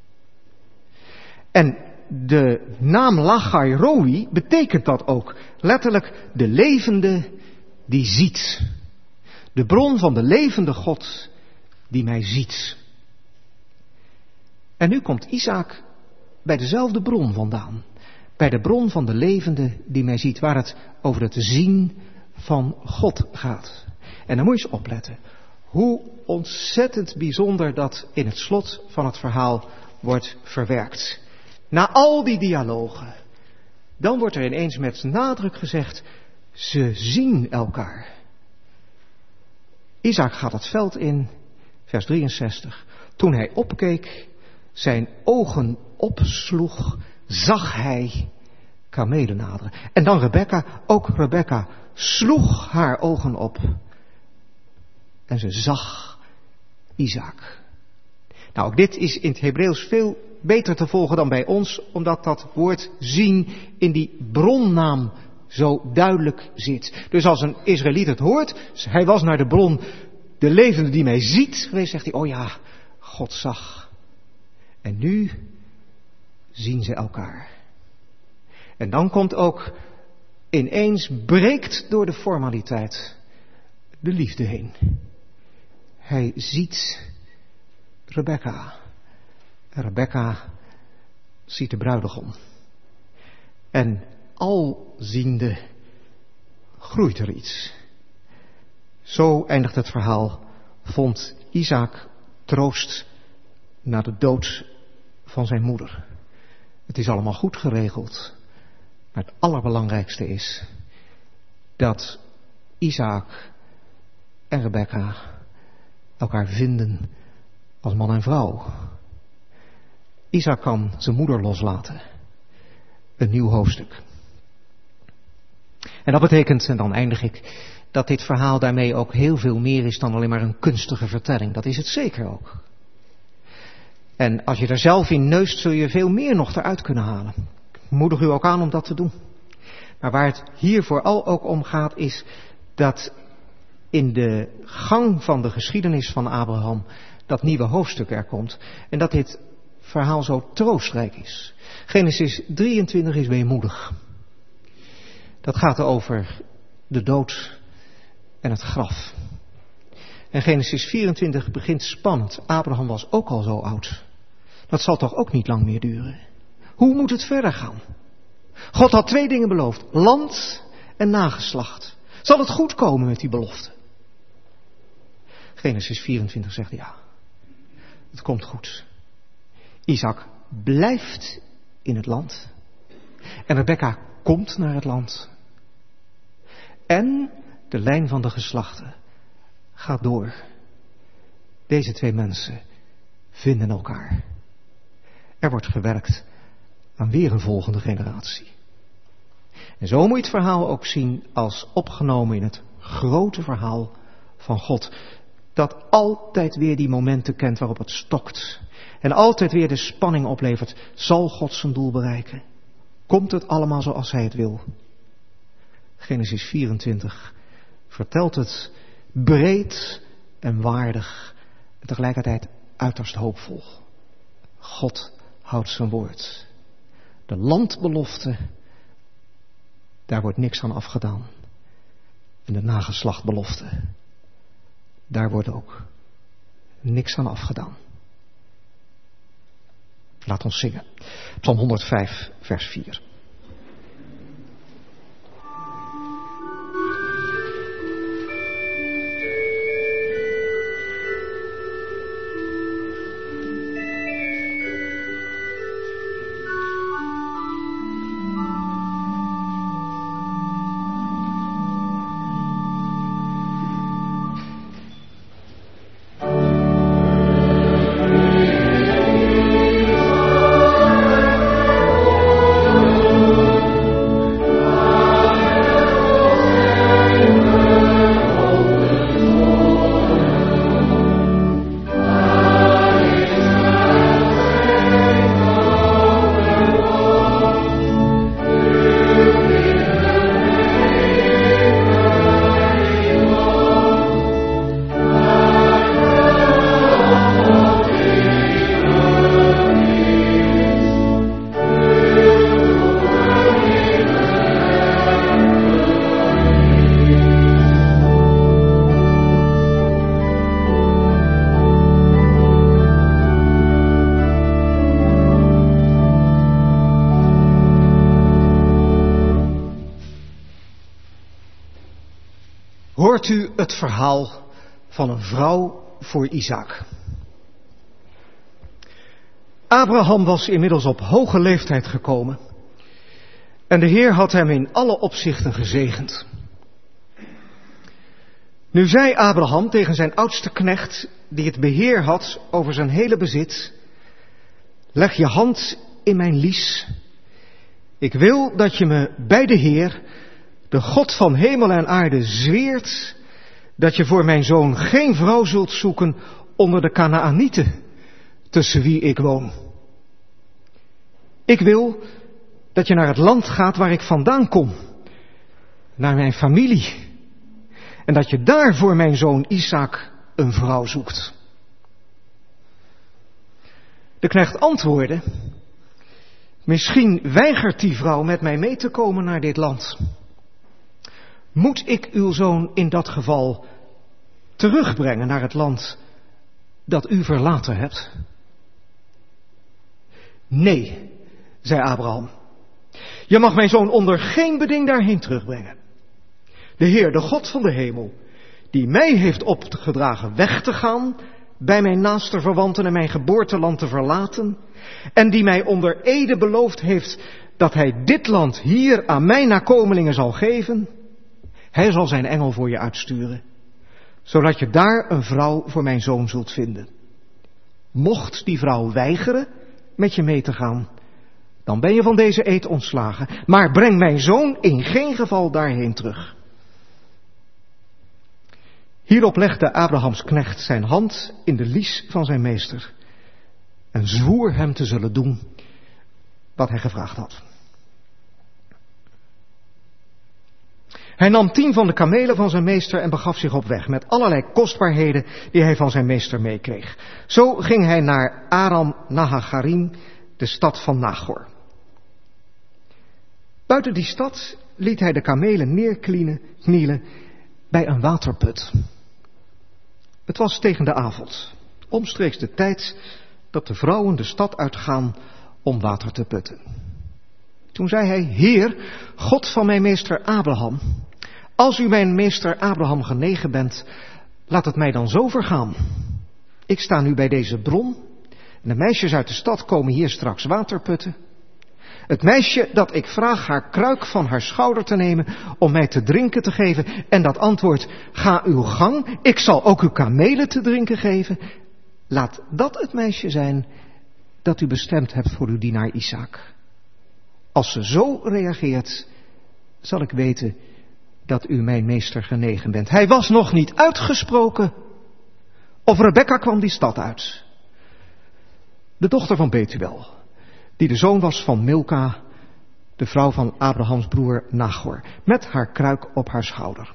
En de naam Lachai Roi betekent dat ook. Letterlijk de levende die ziet. De bron van de levende God die mij ziet. En nu komt Isaac bij dezelfde bron vandaan. Bij de bron van de levende die mij ziet. Waar het over het zien van God gaat. En dan moet je eens opletten. Hoe ontzettend bijzonder dat in het slot van het verhaal wordt verwerkt. Na al die dialogen. Dan wordt er ineens met nadruk gezegd. Ze zien elkaar. Isaac gaat het veld in, vers drieënzestig. Toen hij opkeek, zijn ogen opsloeg, zag hij kamelen naderen. En dan Rebekka, ook Rebekka sloeg haar ogen op. En ze zag Isaac. Nou, ook dit is in het Hebreeuws veel beter te volgen dan bij ons, omdat dat woord zien in die bronnaam zo duidelijk zit. Dus als een Israëliet het hoort, hij was naar de bron, de levende die mij ziet geweest, zegt hij, oh ja, God zag. En nu zien ze elkaar. En dan komt ook ineens, breekt door de formaliteit de liefde heen. Hij ziet Rebecca. En Rebecca ziet de bruidegom. En alziende groeit er iets. Zo eindigt het verhaal. Vond Isaac troost na de dood van zijn moeder. Het is allemaal goed geregeld. Maar het allerbelangrijkste is dat Isaac en Rebecca elkaar vinden als man en vrouw. Isaac kan zijn moeder loslaten. Een nieuw hoofdstuk. En dat betekent, en dan eindig ik, dat dit verhaal daarmee ook heel veel meer is dan alleen maar een kunstige vertelling. Dat is het zeker ook. En als je er zelf in neust, zul je veel meer nog eruit kunnen halen. Ik moedig u ook aan om dat te doen. Maar waar het hier vooral ook om gaat, is dat in de gang van de geschiedenis van Abraham dat nieuwe hoofdstuk er komt. En dat dit verhaal zo troostrijk is. Genesis drieëntwintig is weemoedig. Dat gaat over de dood en het graf. En Genesis vierentwintig begint spannend. Abraham was ook al zo oud. Dat zal toch ook niet lang meer duren. Hoe moet het verder gaan? God had twee dingen beloofd. Land en nageslacht. Zal het goed komen met die belofte? Genesis vierentwintig zegt ja. Het komt goed. Isaac blijft in het land. En Rebecca komt naar het land. En de lijn van de geslachten gaat door. Deze twee mensen vinden elkaar. Er wordt gewerkt aan weer een volgende generatie. En zo moet je het verhaal ook zien als opgenomen in het grote verhaal van God. Dat altijd weer die momenten kent waarop het stokt. En altijd weer de spanning oplevert. Zal God zijn doel bereiken? Komt het allemaal zoals hij het wil? Genesis vierentwintig vertelt het breed en waardig. En tegelijkertijd uiterst hoopvol. God houdt zijn woord. De landbelofte, daar wordt niks aan afgedaan. En de nageslachtbelofte, daar wordt ook niks aan afgedaan. Laat ons zingen. Psalm honderdvijf, vers vier. Hoort u het verhaal van een vrouw voor Isaac? Abraham was inmiddels op hoge leeftijd gekomen. En de Heer had hem in alle opzichten gezegend. Nu zei Abraham tegen zijn oudste knecht, die het beheer had over zijn hele bezit: leg je hand in mijn lies. Ik wil dat je me bij de Heer, de God van hemel en aarde, zweert dat je voor mijn zoon geen vrouw zult zoeken onder de Kanaanieten, tussen wie ik woon. Ik wil dat je naar het land gaat waar ik vandaan kom. Naar mijn familie. En dat je daar voor mijn zoon Isaac een vrouw zoekt. De knecht antwoordde: misschien weigert die vrouw met mij mee te komen naar dit land. Moet ik uw zoon in dat geval terugbrengen naar het land dat u verlaten hebt? Nee, zei Abraham. Je mag mijn zoon onder geen beding daarheen terugbrengen. De Heer, de God van de hemel, die mij heeft opgedragen weg te gaan, bij mijn naaste verwanten en mijn geboorteland te verlaten, en die mij onder ede beloofd heeft dat hij dit land hier aan mijn nakomelingen zal geven, hij zal zijn engel voor je uitsturen, zodat je daar een vrouw voor mijn zoon zult vinden. Mocht die vrouw weigeren met je mee te gaan, dan ben je van deze eed ontslagen, maar breng mijn zoon in geen geval daarheen terug. Hierop legde Abrahams knecht zijn hand in de lies van zijn meester en zwoer hem te zullen doen wat hij gevraagd had. Hij nam tien van de kamelen van zijn meester en begaf zich op weg met allerlei kostbaarheden die hij van zijn meester meekreeg. Zo ging hij naar Aram Nahagarim, de stad van Nagor. Buiten die stad liet hij de kamelen neerknielen bij een waterput. Het was tegen de avond, omstreeks de tijd dat de vrouwen de stad uitgaan om water te putten. Toen zei hij: Heer, God van mijn meester Abraham, als u mijn meester Abraham genegen bent, laat het mij dan zo vergaan. Ik sta nu bij deze bron en de meisjes uit de stad komen hier straks water putten. Het meisje dat ik vraag haar kruik van haar schouder te nemen om mij te drinken te geven en dat antwoordt: ga uw gang, ik zal ook uw kamelen te drinken geven. Laat dat het meisje zijn dat u bestemd hebt voor uw dienaar Isaac. Als ze zo reageert, zal ik weten dat u mijn meester genegen bent. Hij was nog niet uitgesproken of Rebekka kwam die stad uit. De dochter van Betuel, die de zoon was van Milka, de vrouw van Abrahams broer Nagor, met haar kruik op haar schouder.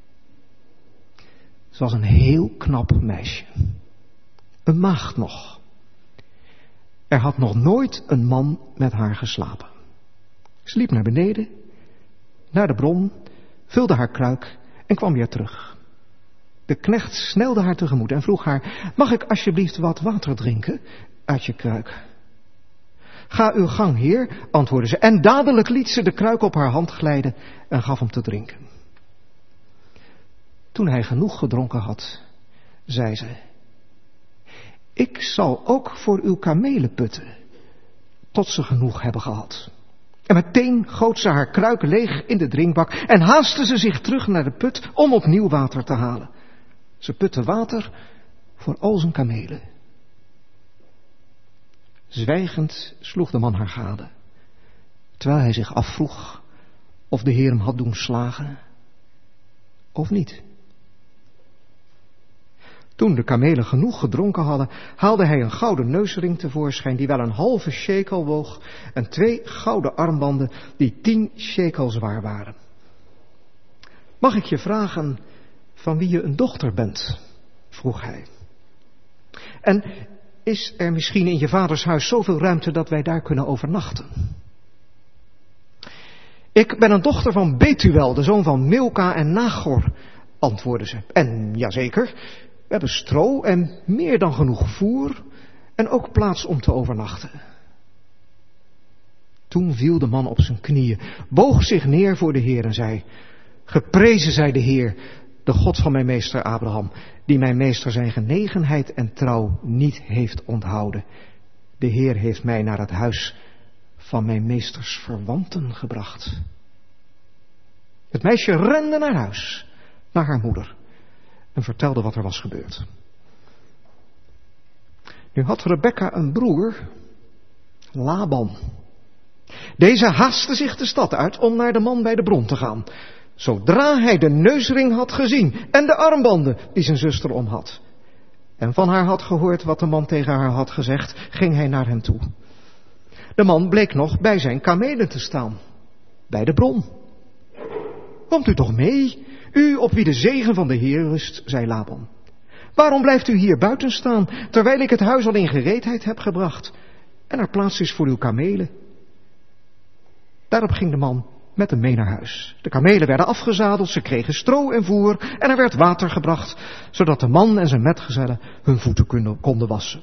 Ze was een heel knap meisje. Een maagd nog. Er had nog nooit een man met haar geslapen. Ze liep naar beneden, naar de bron, vulde haar kruik en kwam weer terug. De knecht snelde haar tegemoet en vroeg haar: mag ik alsjeblieft wat water drinken uit je kruik? Ga uw gang, heer, antwoordde ze, en dadelijk liet ze de kruik op haar hand glijden en gaf hem te drinken. Toen hij genoeg gedronken had, zei ze: ik zal ook voor uw kamelen putten, tot ze genoeg hebben gehad. En meteen goot ze haar kruik leeg in de drinkbak en haastte ze zich terug naar de put om opnieuw water te halen. Ze putte water voor al zijn kamelen. Zwijgend sloeg de man haar gade, terwijl hij zich afvroeg of de Heer hem had doen slagen of niet. Toen de kamelen genoeg gedronken hadden, haalde hij een gouden neusring tevoorschijn die wel een halve shekel woog en twee gouden armbanden die tien shekel zwaar waren. Mag ik je vragen van wie je een dochter bent? Vroeg hij. En is er misschien in je vaders huis zoveel ruimte dat wij daar kunnen overnachten? Ik ben een dochter van Betuel, de zoon van Milka en Nagor, antwoordde ze. En jazeker, we hebben stro en meer dan genoeg voer en ook plaats om te overnachten. Toen viel de man op zijn knieën, boog zich neer voor de Heer en zei: geprezen zij de Heer, de God van mijn meester Abraham, die mijn meester zijn genegenheid en trouw niet heeft onthouden. De Heer heeft mij naar het huis van mijn meesters verwanten gebracht. Het meisje rende naar huis, naar haar moeder, en vertelde wat er was gebeurd. Nu had Rebekka een broer, Laban. Deze haastte zich de stad uit om naar de man bij de bron te gaan, zodra hij de neusring had gezien en de armbanden die zijn zuster om had. En van haar had gehoord wat de man tegen haar had gezegd, ging hij naar hem toe. De man bleek nog bij zijn kamelen te staan, bij de bron. Komt u toch mee, u op wie de zegen van de Heer rust, zei Laban. Waarom blijft u hier buiten staan, terwijl ik het huis al in gereedheid heb gebracht en er plaats is voor uw kamelen? Daarop ging de man met hem mee naar huis. De kamelen werden afgezadeld, ze kregen stro en voer en er werd water gebracht, zodat de man en zijn metgezellen hun voeten konden wassen.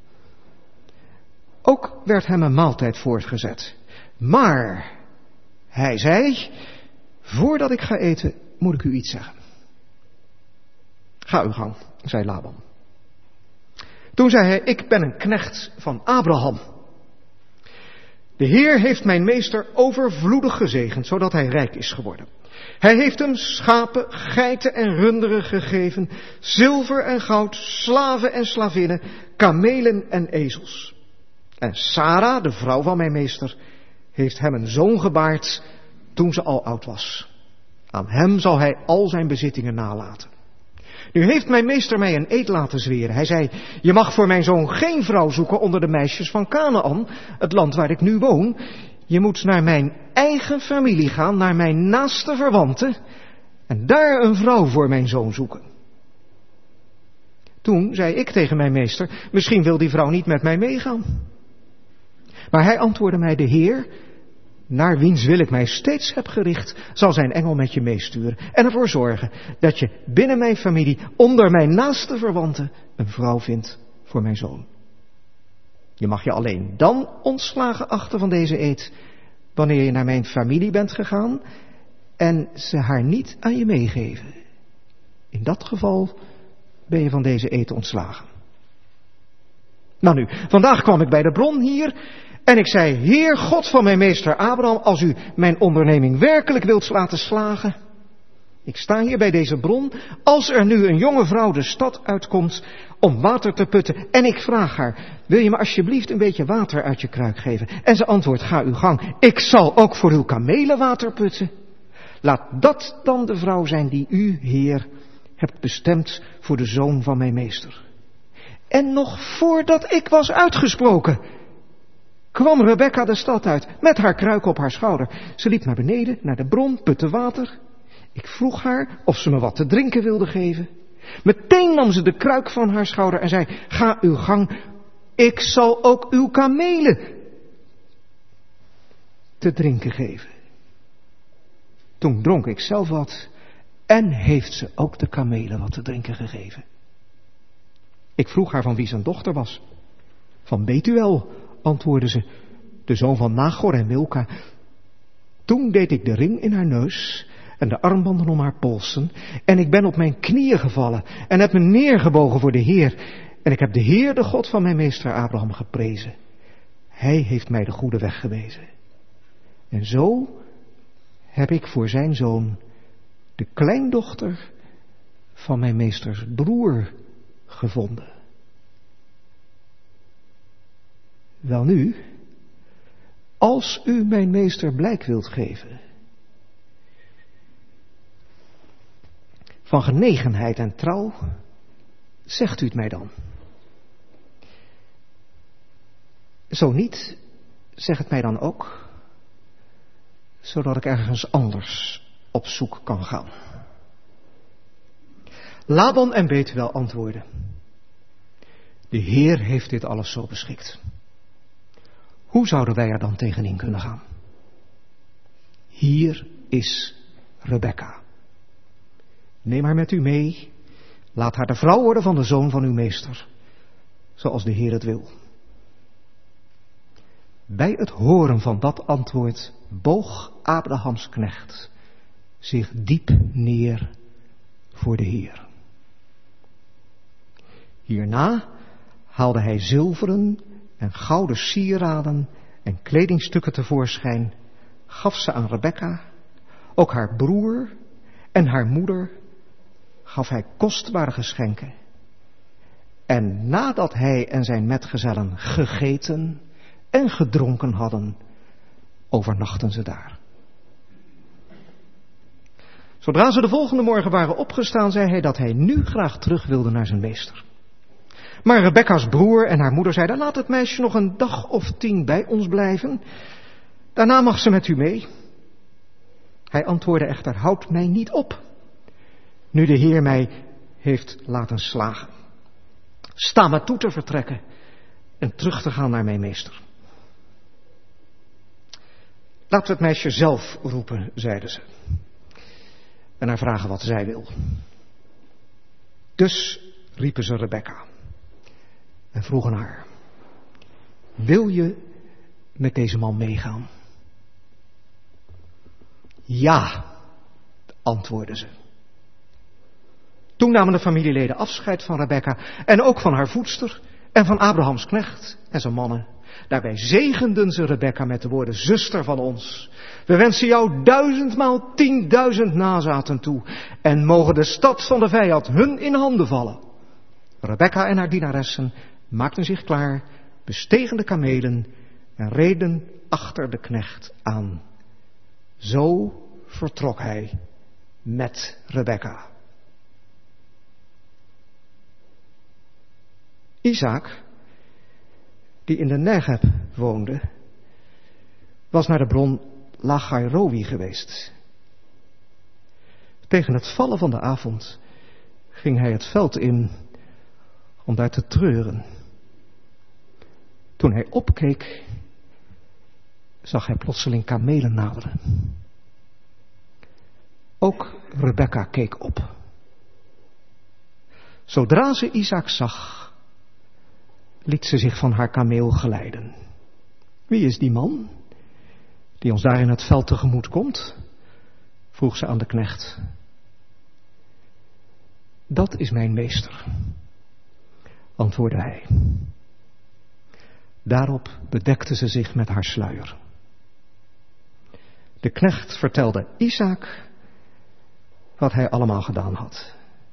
Ook werd hem een maaltijd voortgezet. Maar hij zei, voordat ik ga eten, moet ik u iets zeggen. Ga uw gang, zei Laban. Toen zei hij, ik ben een knecht van Abraham. De Heer heeft mijn meester overvloedig gezegend, zodat hij rijk is geworden. Hij heeft hem schapen, geiten en runderen gegeven, zilver en goud, slaven en slavinnen, kamelen en ezels. En Sara, de vrouw van mijn meester, heeft hem een zoon gebaard toen ze al oud was. Aan hem zal hij al zijn bezittingen nalaten. Nu heeft mijn meester mij een eed laten zweren. Hij zei, je mag voor mijn zoon geen vrouw zoeken onder de meisjes van Kanaan, het land waar ik nu woon. Je moet naar mijn eigen familie gaan, naar mijn naaste verwanten, en daar een vrouw voor mijn zoon zoeken. Toen zei ik tegen mijn meester, misschien wil die vrouw niet met mij meegaan. Maar hij antwoordde mij, de Heer, naar wiens wil ik mij steeds heb gericht, zal zijn engel met je meesturen en ervoor zorgen dat je binnen mijn familie, onder mijn naaste verwanten, een vrouw vindt voor mijn zoon. Je mag je alleen dan ontslagen achten van deze eed, wanneer je naar mijn familie bent gegaan en ze haar niet aan je meegeven. In dat geval ben je van deze eed ontslagen. Nou nu, vandaag kwam ik bij de bron hier en ik zei, Heer God van mijn meester Abraham, als u mijn onderneming werkelijk wilt laten slagen. Ik sta hier bij deze bron, als er nu een jonge vrouw de stad uitkomt om water te putten en ik vraag haar, wil je me alsjeblieft een beetje water uit je kruik geven? En ze antwoordt, ga uw gang, ik zal ook voor uw kamelen water putten. Laat dat dan de vrouw zijn die u, Heer, hebt bestemd voor de zoon van mijn meester. En nog voordat ik was uitgesproken, kwam Rebekka de stad uit met haar kruik op haar schouder. Ze liep naar beneden, naar de bron, putte water. Ik vroeg haar of ze me wat te drinken wilde geven. Meteen nam ze de kruik van haar schouder en zei, ga uw gang, ik zal ook uw kamelen te drinken geven. Toen dronk ik zelf wat en heeft ze ook de kamelen wat te drinken gegeven. Ik vroeg haar van wie zijn dochter was. Van Betuel, antwoordde ze, de zoon van Nagor en Milka. Toen deed ik de ring in haar neus en de armbanden om haar polsen en ik ben op mijn knieën gevallen en heb me neergebogen voor de Heer. En ik heb de Heer, de God van mijn meester Abraham, geprezen. Hij heeft mij de goede weg gewezen. En zo heb ik voor zijn zoon de kleindochter van mijn meesters broer gevonden. Welnu, als u mijn meester blijk wilt geven van genegenheid en trouw, zegt u het mij dan. Zo niet, zeg het mij dan ook, zodat ik ergens anders op zoek kan gaan. Laban en Betuel antwoorden, de Heer heeft dit alles zo beschikt. Hoe zouden wij er dan tegenin kunnen gaan? Hier is Rebekka. Neem haar met u mee. Laat haar de vrouw worden van de zoon van uw meester, zoals de Heer het wil. Bij het horen van dat antwoord boog Abrahams knecht zich diep neer voor de Heer. Hierna haalde hij zilveren en gouden sieraden en kledingstukken tevoorschijn, gaf ze aan Rebekka, ook haar broer en haar moeder gaf hij kostbare geschenken. En nadat hij en zijn metgezellen gegeten en gedronken hadden, overnachten ze daar. Zodra ze de volgende morgen waren opgestaan, zei hij dat hij nu graag terug wilde naar zijn meester. Maar Rebekka's broer en haar moeder zeiden, laat het meisje nog een dag of tien bij ons blijven. Daarna mag ze met u mee. Hij antwoordde echter, houd mij niet op, nu de Heer mij heeft laten slagen. Sta me toe te vertrekken en terug te gaan naar mijn meester. Laten we het meisje zelf roepen, zeiden ze. En haar vragen wat zij wil. Dus riepen ze Rebekka en vroegen haar, wil je met deze man meegaan? Ja, antwoordde ze. Toen namen de familieleden afscheid van Rebekka en ook van haar voedster en van Abrahams knecht en zijn mannen. Daarbij zegenden ze Rebekka met de woorden, zuster van ons, we wensen jou duizendmaal tienduizend nazaten toe en mogen de stad van de vijand hun in handen vallen. Rebekka en haar dienaressen maakten zich klaar, bestegen de kamelen en reden achter de knecht aan. Zo vertrok hij met Rebekka. Isaac, die in de Negeb woonde, was naar de bron Lachai-Roi geweest. Tegen het vallen van de avond ging hij het veld in om daar te treuren. Toen hij opkeek, zag hij plotseling kamelen naderen. Ook Rebekka keek op. Zodra ze Isaac zag, liet ze zich van haar kameel geleiden. Wie is die man die ons daar in het veld tegemoet komt? Vroeg ze aan de knecht. Dat is mijn meester, antwoordde hij. Daarop bedekte ze zich met haar sluier. De knecht vertelde Isaac wat hij allemaal gedaan had.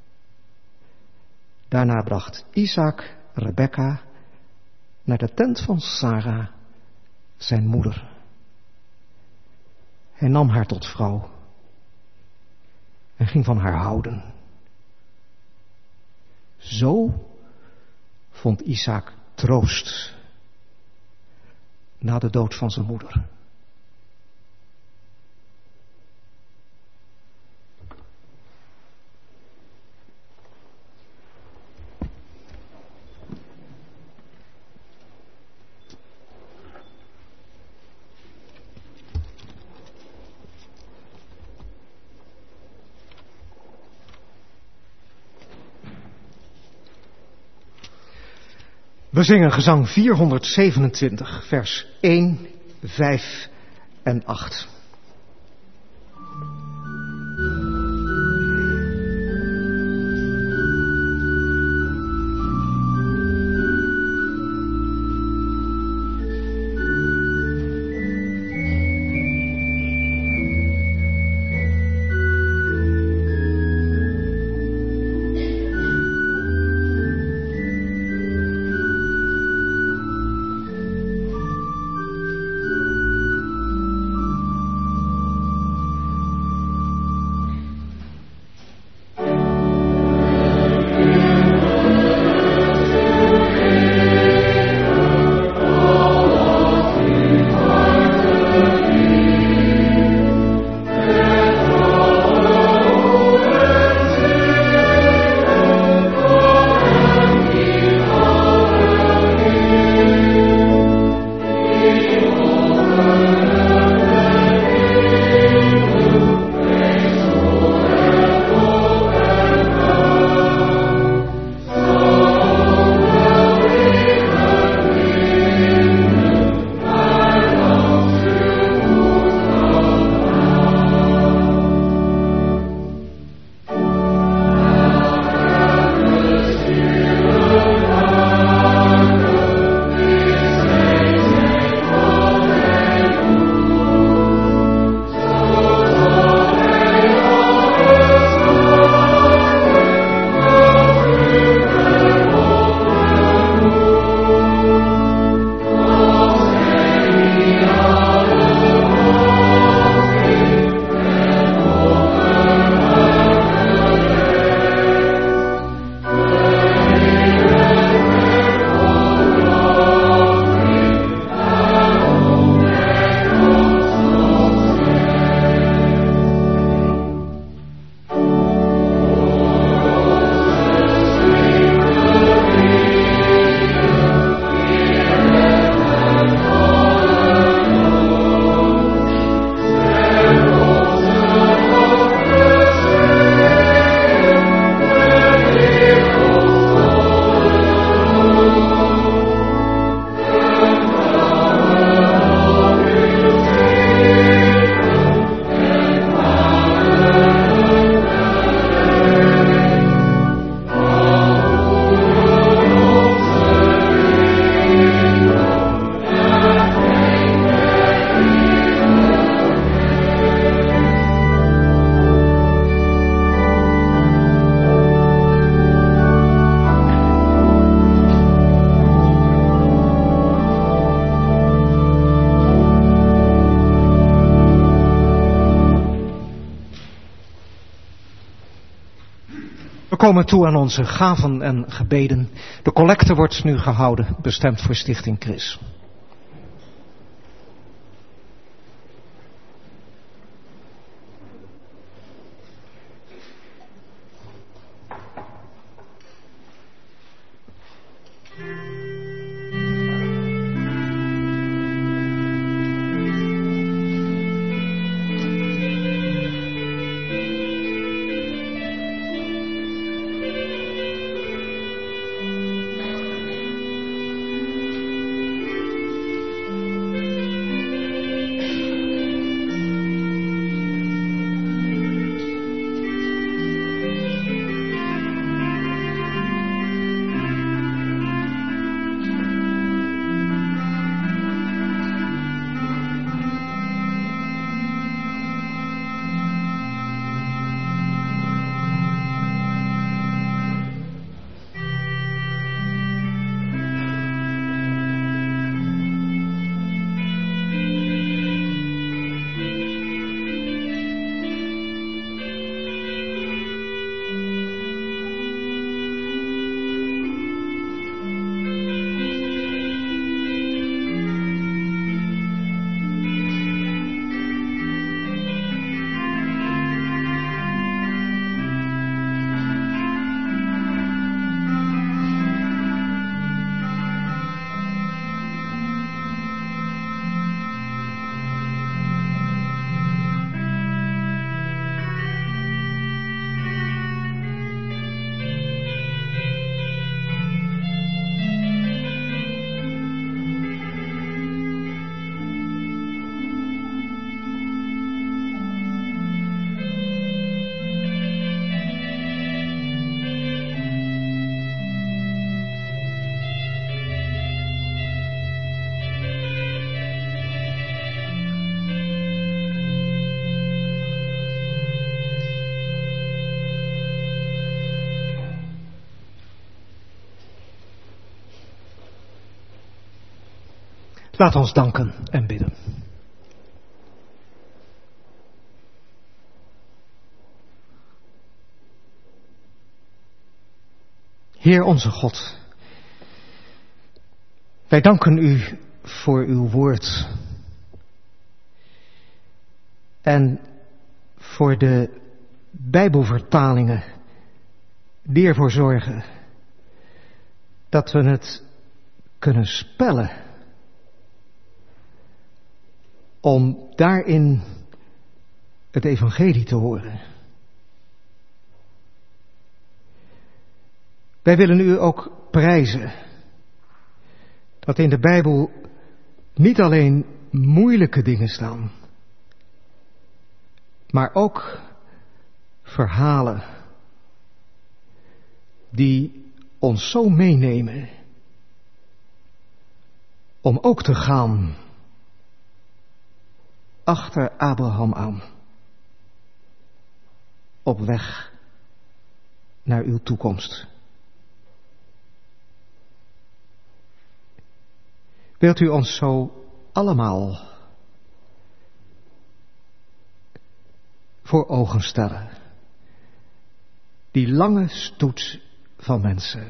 Daarna bracht Isaac Rebekka naar de tent van Sara, zijn moeder. Hij nam haar tot vrouw en ging van haar houden. Zo vond Isaac troost na de dood van zijn moeder. We zingen gezang vierhonderdzevenentwintig, vers één, vijf en acht. We komen toe aan onze gaven en gebeden. De collecte wordt nu gehouden, bestemd voor Stichting Chris. Laat ons danken en bidden. Heer onze God, wij danken u voor uw woord en voor de Bijbelvertalingen die ervoor zorgen dat we het kunnen spellen om daarin het evangelie te horen. Wij willen u ook prijzen dat in de Bijbel niet alleen moeilijke dingen staan, maar ook verhalen die ons zo meenemen om ook te gaan achter Abraham aan, op weg naar uw toekomst. Wilt u ons zo allemaal voor ogen stellen, die lange stoet van mensen,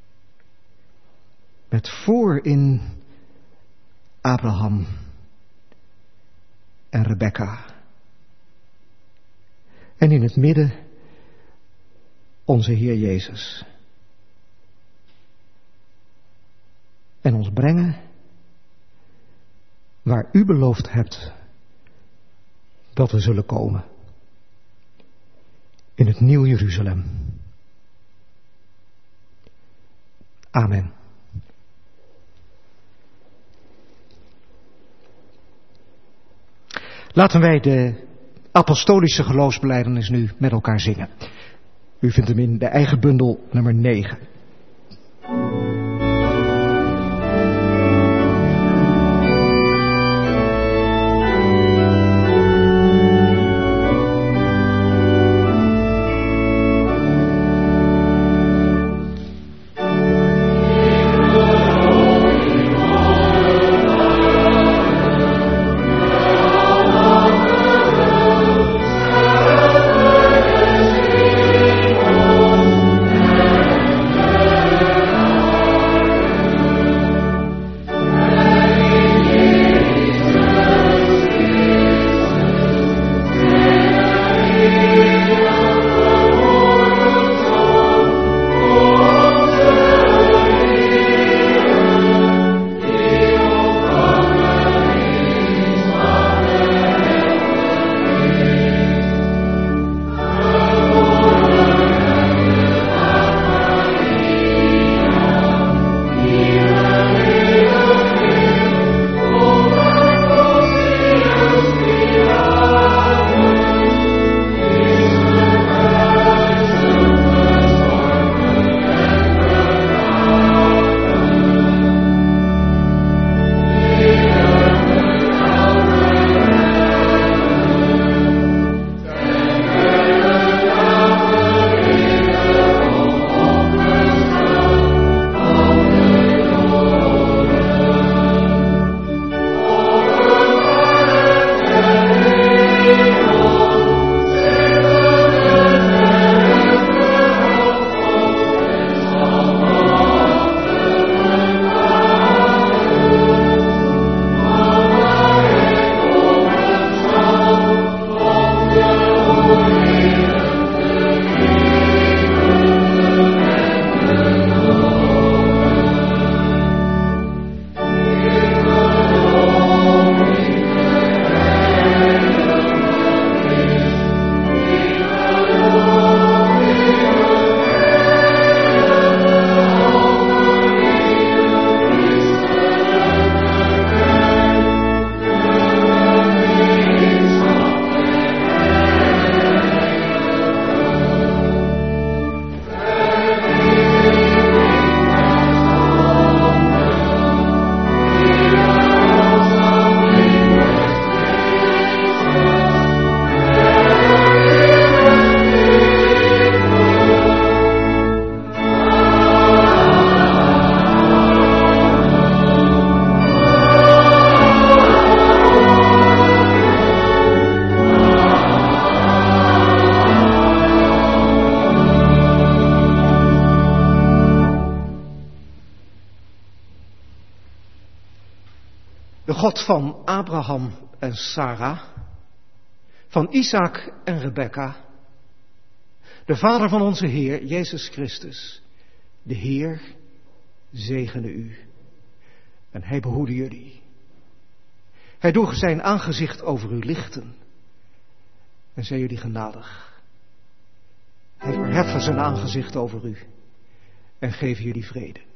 met voorin Abraham en Rebecca. En in het midden onze Heer Jezus. En ons brengen waar u beloofd hebt dat we zullen komen. In het Nieuw Jeruzalem. Amen. Laten wij de apostolische geloofsbelijdenis nu met elkaar zingen. U vindt hem in de eigen bundel nummer negen. Amen. God van Abraham en Sarah, van Isaac en Rebekka, de Vader van onze Heer, Jezus Christus, de Heer, zegene u en hij behoede jullie. Hij doe zijn aangezicht over u lichten en zij jullie genadig. Hij verheffen zijn aangezicht over u en geef jullie vrede.